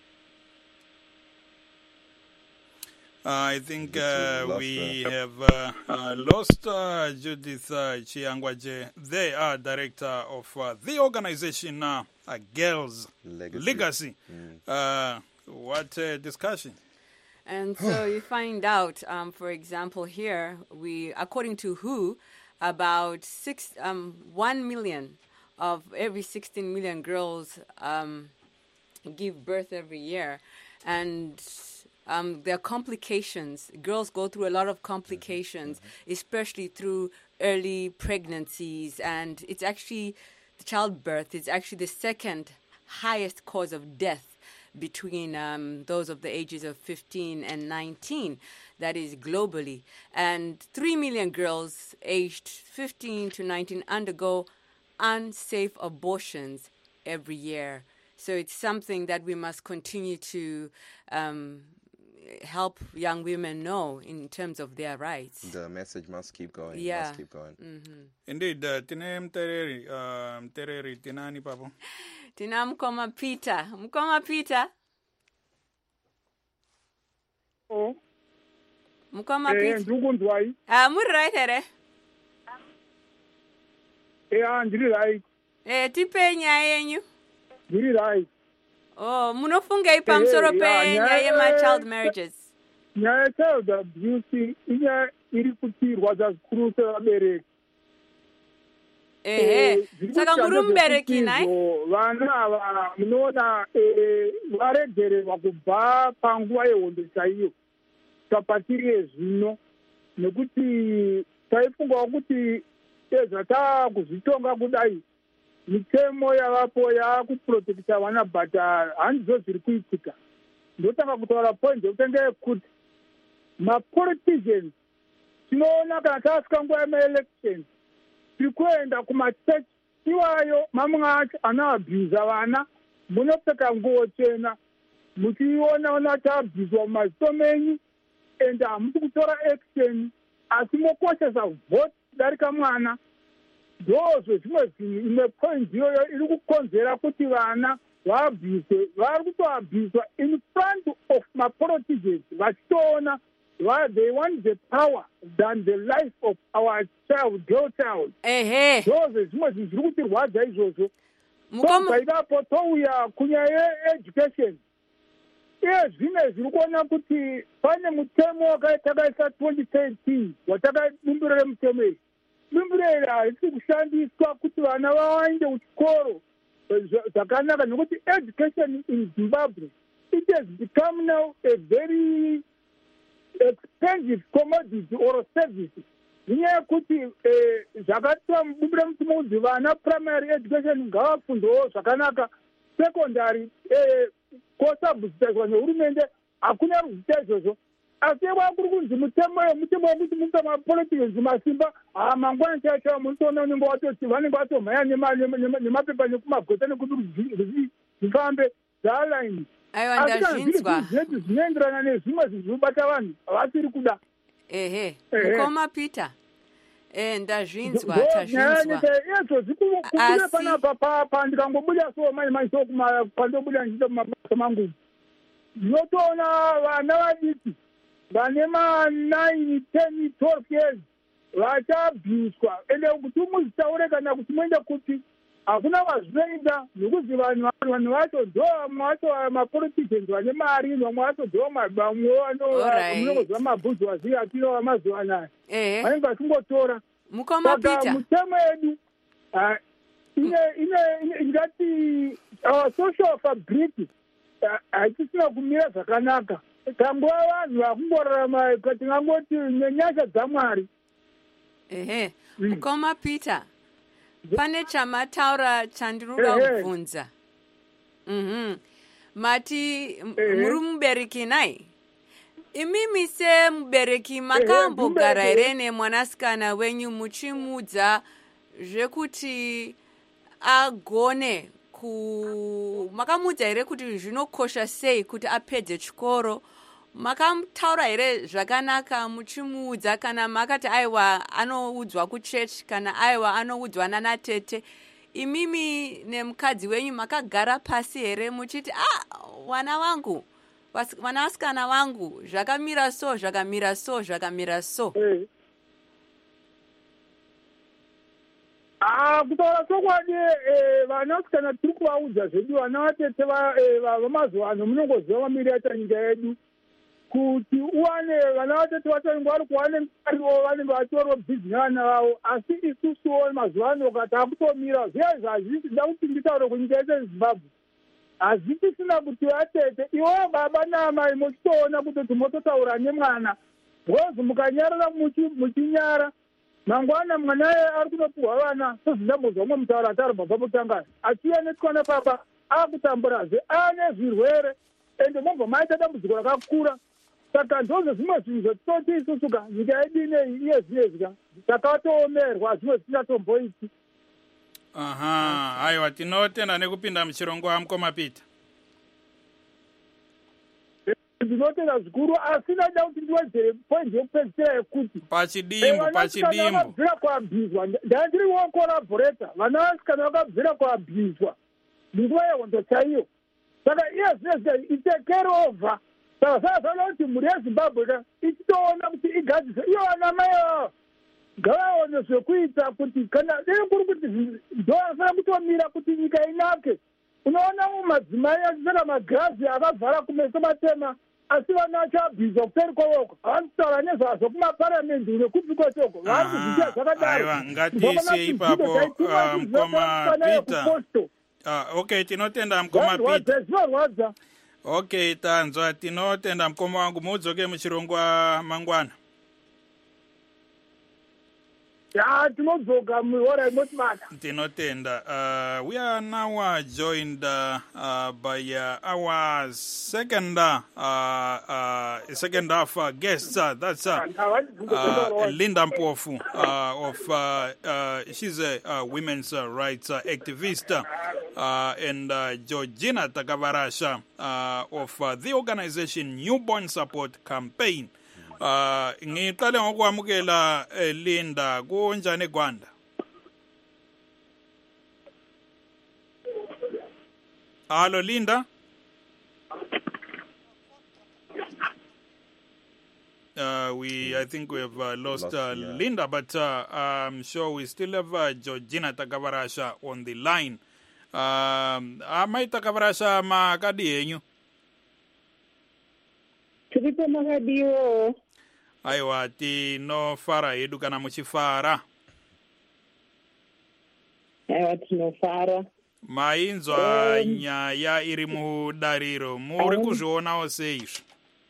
Uh, I think uh, we have uh, uh, lost uh, Judith uh, Chiangwaje. They are director of uh, the organization uh, uh, Girls Legacy. Legacy. Mm. Uh, what uh, discussion? And so you find out, um, for example, here we, according to W H O, about six, um, one million of every sixteen million girls um, give birth every year, and Um, there are complications. Girls go through a lot of complications, mm-hmm. especially through early pregnancies. And it's actually, the childbirth is actually the second highest cause of death between um, those of the ages of fifteen and nineteen. That is globally. And three million girls aged fifteen to nineteen undergo unsafe abortions every year. So it's something that we must continue to um, help young women know in terms of their rights. The message must keep going. Yeah. Must keep going. Mm-hmm. Indeed, uh, tine mtereri, uh, mtereri tinani papo? Tina Mkoma Peter. Mkoma Peter. Oh. Mkoma Eh, Peter. ndugu ndwai. Ah, muri right here. Eh, andiri right. Eh, tipe nya yenyu. Ndiri right. Oh, munofunga ipa msoro pe nya yema child marriages. Nya child abuse inya iri kutirwa za kuruse vabereki. Eh, saka ngurumbereki nai. Vana ava munoona varegererwa kubva panguva yehondo chaiyo tapatiriye zvino nekuti taifungawo kuti ezvatakuzvitonga kudai mitemo yavapo yakuprotekta vana but handizo zviri kuitika. Ndotanga kutaura point yekutanga yekuti mapoliticians tinoona kana tasvika nguva yemaelections tiri kuenda kumachechi iwayo mamwe acho anoabhuza vana munopfeka nguo chena muchiona ona taabhuzwa mumazito menyu ende hamusi kutora action asi mokoshesa vote kudarika mwana. Ndozvo zvimwe zvinhu imwe point iyoyo iri kukonzera kuti vana vaabhuzwe. Vari kutoabhuzwa in front of mapoliticians vachitoona they want the power than the life of our child, girl child. Ehe. Ndozvo zvimwe zvinhu zviri kutirwadza izvozvo. Mukoma. Tobva touya kunyaya yeeducation. Iye zvimwe zviri kuona kuti pane mutemo wakatakaisa twenty thirteen watakadumbirira mutemo iyi. Dumbirira harisi kushandiswa kuti vana vaende kuchikoro zvakanaka nekuti education in Zimbabwe it has become now a very expensive commodity or service. Zinyaya yekuti zvakaitwa mubumbira mutemo kuti vana primary education ngavafundewo zvakanaka, secondary kosabhusitazwa nehurumende hakuna ruzita izvozvo. Asi vakuri kunzi mutemo yemutemo wekuti muka mapoliticians masimba mangwana chaichaiva munotoona unenge watoti vanenge vatomhanya nemapepa nekumagota nekuti zvifambe zvaalaini. Aiwa ndazvinzwa. Zvedu zvinoenderana nezvimwe zvinhu zvinobata vanhu havasiri kuda. Ehe. Mukoma Peter. Eh, ndazvinzwa, tazvinzwa. Izvo zvikubira panapa ndikangobuda so manje manje so pandobuda ndichita mumabasa mangu. Ndinotoona vana vadiki vane ma-nine, ten, twelve years vachabviswa ende kuti muzitaure kana kuti muende kuti hakuna vazvinoita nekuti vanhu vanhu vacho ndo vamwe vacho mapoliticians vane mari vamwe vacho ndo vamwe vanonongoziva mabhuzi vaziva atino vamazuva anaya vanenge vachingotora. Mukoma Peter. Mutemo yedu ingati our social fabric hachisina kumira zvakanaka. Tanguva vanhu vakungorarama tingangoti nenyasha dzamwari. Ehe. Mukoma Peter. Pane chamataura chandiruda kubvunza. Mhm. Mati muri mubereki nai? Imimi se mubereki makambogara here nemwanasikana wenyu muchimudza zvekuti agone ku makamudza here kuti zvinokosha sei kuti apedze chikoro? Makamutaura here zvakanaka muchimuudza kana makati aiwa anoudzwa kuchechi kana aiwa anoudzwa nanatete? Imimi nemukadzi wenyu makagara pasi here muchiti ah wana wangu vana vasikana vangu zvakamira so zvakamira so zvakamira so? Ah, kutaura chokwadi vanasikana tiri kuvaudza zvedu vana vatete vamazuva ano munongoziva mamiriro aita nyika yedu kuti uwane vana vatete vacho vari kuwane mutariwo vanenge vatoriwo bhizi nevana vavo, asi isusuwo mazuva ano ukati akutomira zviya zvazvisi da kuti nditaure kunyika yedu yezimbabwe hazvisisina kuti vatete iwo baba namai muchitoona kuti mototaura nemwana bhozi mukanyarara muchinyara mangwana mwanaye ari kunopiwa vana sezvindambozwa umwe mutauro atari bhabva mutangana achiya netwana papa akutamburazve ane zvirwere ende mobva maita dambudziko rakakura. Saka ndozvo zvimwe zvinhu zvetoti isusuka nyika yedu inei iye zvinezvika takatoomerwa zvimwe zvisingatomboiti. Aha, aiwa tinotenda nekupinda muchirongwa mukoma Peter. Ndinotenda zvikuru asi ndada kuti ndiwedzere point yekupedzisira yekuti pachidimbu pachidimbu vakabvira kuabhizwa ndandiri wokorabhoreta vana vasikana vakabvira kuabhizwa munguva yehondo chaiyo. Saka iye zvinezvi itekere over. Saka saka kuti mhuri yezimbabwe ka ichitoona kuti igadzise iyo vana mai vavo ngavaone zvekuita kuti kana dei kuri kuti ndoanofana kutomira kuti nyika inake. Unoona mumadzimai achisaka magirazi akavhara kumeso matema asi vana vachabhizwa kuperi kwovoko havari kutaura nezvazvo kumaparamendi nekupi kwetoko vari kuzviita zvakadaro. Ngatiise ipapo mukoma Peter. Ah, okay, tinotenda mukoma Peter. Zvinorwadza. Okay, tanzwa tinotenda mukoma wangu mudzoke muchirongwa mangwana. Yeah, tinodzoka muhora inotimana. Tinotenda. Uh, we are now uh, joined uh, uh, by uh, our second uh, uh, second half uh, guests. Uh, that's uh, uh, Linda Mpofu uh, of uh, uh, she's a uh, women's uh, rights uh, activist, uh, and uh, Georgina Takavarasha uh, of uh, the organization Newborn Support Campaign. Uh, ngiqale ngokwamukela Linda kunjani Gwanda? Hello Linda. Uh, we I think we have uh, lost, lost uh, yeah. Linda, but uh, I'm sure we still have uh, Georgina Takavarasha on the line. Um, amai Takavarasha makadi yenyu? Tiripo makadiwo. Aiwa tinofara yedu kana muchifara. Aiwa tinofara. Mainzwa um, nyaya iri mudariro muri um, kuzvionawo seizvi?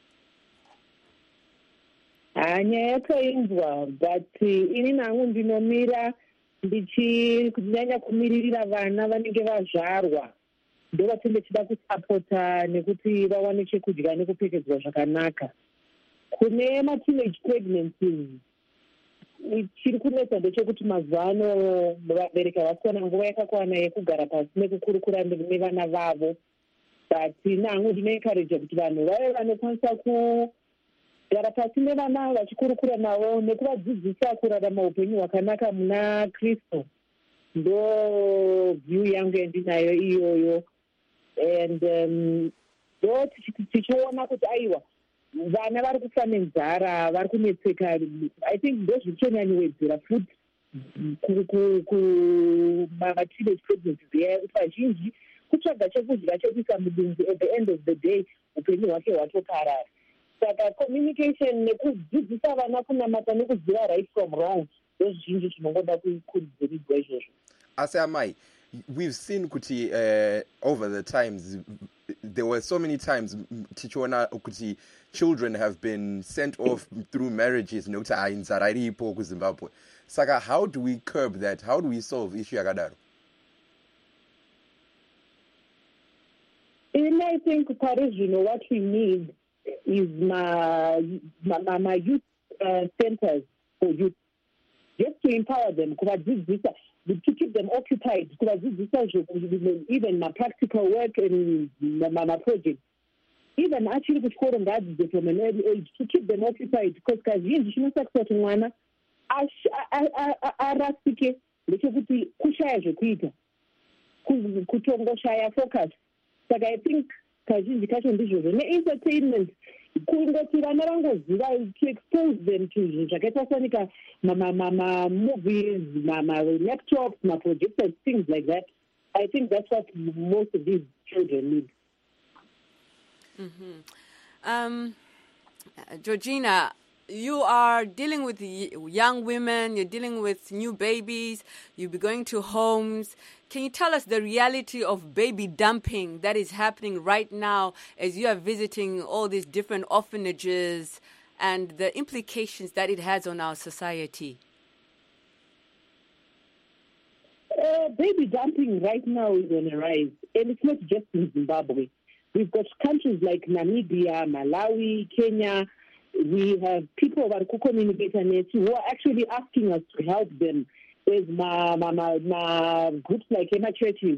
Ah, nyaya toinzwa, but ini nangu ndinomira ndichinyanya kumiririra vana vanenge vazvarwa. Ndo vatinge chida kusapota nekuti vawane chekudya nekupfekedzwa zvakanaka. Kune ma-teenage pregnancies chiri kunetsa ndechekuti mazuva ano vabereki havasina nguva yakakwana yekugara pasi nekukurukura nevana vavo. But nangu ndinoencourage kuti vanhu vave vanokwanisa kugara pasi nevana vachikurukura navo nekuvadzidzisa kurarama upenyu hwakanaka muna Kristu. Ndo view yangu yandinayo iyoyo. And um, ndo tichiona kuti aiwa vana vari kufa nenzara vari kunetseka. I think ndo zvichonyanyowedzera futi kuma-teenage pregnancies yaya kuti vazhinji kutsvaga chekudya chekuisa mudumbu at the end of the day upenyu hwake hwatoparara. Saka communication nekudzidzisa vana kunamata nekuziva right from wrong ndo zvizhinji zvinongoda kudzidziridzwa izvozvo. Asi amai, we've seen kuti uh, over the times there were so many times tichiona kuti children have been sent off through marriages nokuti ainzara iripo kuZimbabwe. Saka how do we curb that? How do we solve issue yakadaro? And I think Paris, you know, what we need is my my, my youth uh, centers for youth, just to empower them. to keep them occupied, because this is even my practical work and my, my project. Even actually kuchikora ngadzidze from an early age to keep them occupied, because kazhinji chinosakisa kuti mwana arasike ndechekuti kushaya zvekuita, kutongoshaya focus. Saka I think kazhinji kacho ndizvozvo ne-entertainment kungoti vana vangoziva, to expose them to zvakaita sanika ma-movies, ma-laptops, ma-projectors, things like that. I think that's what most of these children need. Mm-hmm. Um, Georgina, you are dealing with young women, you're dealing with new babies, you'll be going to homes. Can you tell us the reality of baby dumping that is happening right now as you are visiting all these different orphanages and the implications that it has on our society? Uh, baby dumping right now is on a rise, and it's not just in Zimbabwe. We've got countries like Namibia, Malawi, Kenya. We have people who are communicating who are actually asking us to help them. There's my, my, my, my groups like Emma Churches.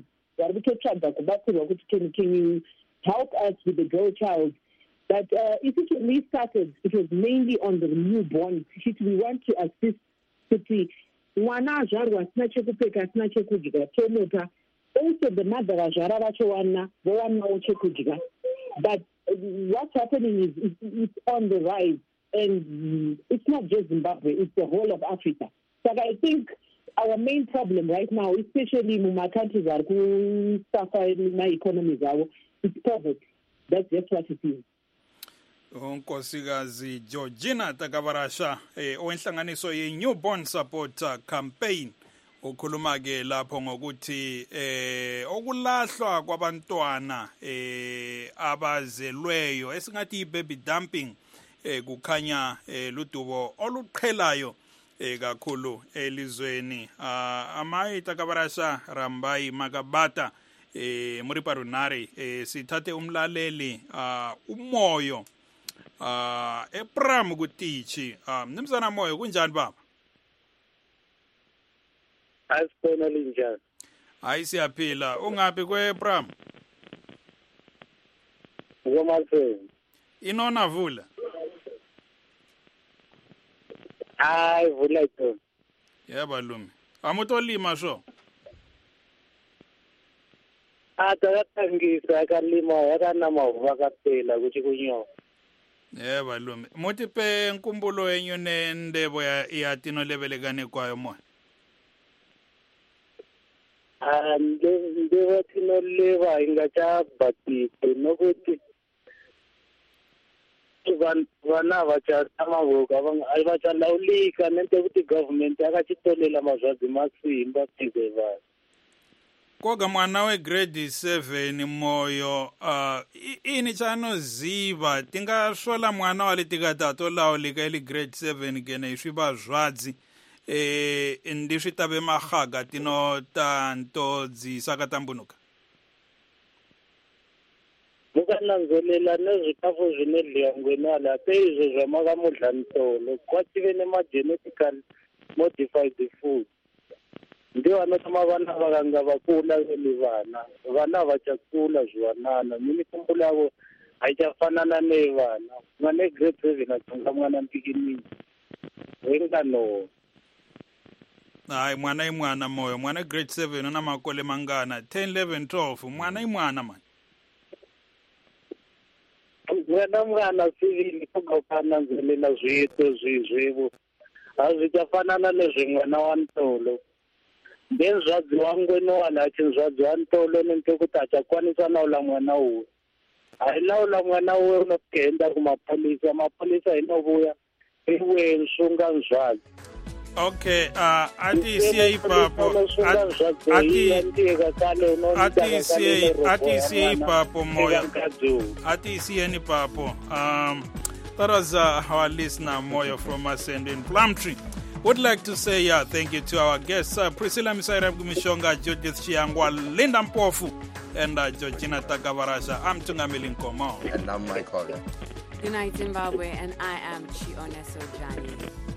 Can, can you help us with the girl child? But uh, if it really started, it was mainly on the newborn. We want to assist the mwana zvarwa asina chekupfeka asina chekudya tomota. Also the mother vazvara vacho wana vowanawo chekudya. But what's happening is it's, it's on the rise, and it's not just Zimbabwe, it's the whole of Africa. So I think our main problem right now, especially in my countries that suffer in my economies, it's poverty. That's just what it is. unkosikazi Georgina Takavarasha eh owenhlanganiso ye Newborn Support Campaign ukhuluma ke lapho ngokuthi eh okulahlwa kwabantwana eh abazelweyo esingathi ibaby dumping eh kukhanya eh ludubo oluqhelayo eh kakhulu elizweni amayi Takavarasha Rambai Makabata eh Muriparunari eh sithathe umlaleli umoyo Ah ePram kutichi ah mnumzana Moyo kunjani baba? Asibona linjani? Hayi siyaphila. Ungapi kwePram? Ngomalse. Inona vula? Hayi vula to. Yeba lumi. Amutolima sho. Atakathangisa akalima yakanama vakaphela kuthi kunyo. Yeba lumi. Muthi pe nkumbulo yenyu nendebo ya yatino lebelekane kwayo moya. Ah ndebo tino leva ingacha batite nokuthi vana vacha amavoka vacha lawulika nento ukuthi government akachitolela mazwadzi masimba pheze vanhu. Koga mwana we grade seven Moyo uh ini chanoziva tingashola mwana wale tikatato lawo lika ili grade seven kene ishiba zwadzi eh ndishitabe mahaga tino tanto dzisakatambunuka. Mukananzelela nezvikafu zvinedliwa ngwenala seizvo zvamakamudla ntolo kwative nema-genetically modified food. Ndio vanotama vana vakanga vakula veli vana vana vachakula zviwanana mimi kumbula avo haichafanana nevana mwana grade seven atonga mwana mpikinini wengano. Hayi mwana imwana Moyo mwana grade seven una makole mangana ten eleven twelve mwana imwana man. Mwana mwana sivili kugakananzelela zviito zvizvevo hazvichafanana nezvemwana wantolo. Ndenzwadzi wangu inowana chinzwadzi wantolo nentekuti achakwanisa naula mwana uwe. Ailaula mwana uwe unogenda kumapolisa, mapolisa inobuya iwe nsunga nzwadzi. Okay, uh, ati siye ipapo, ati, ati siye, ati siye ipapo Moyo, ati siye ni papo. Um, that was uh, our listener Moyo from us and in Plumtree. Would like to say yeah, thank you to our guests, uh, Priscilla Misaira Gumishonga, Judith Chiangwa, Linda Mpofu, and uh, Georgina Takavarasha. I'm Tungamili Nkomo. And I'm Mike Holland. Good night, Zimbabwe, and I am Chioneso Jani.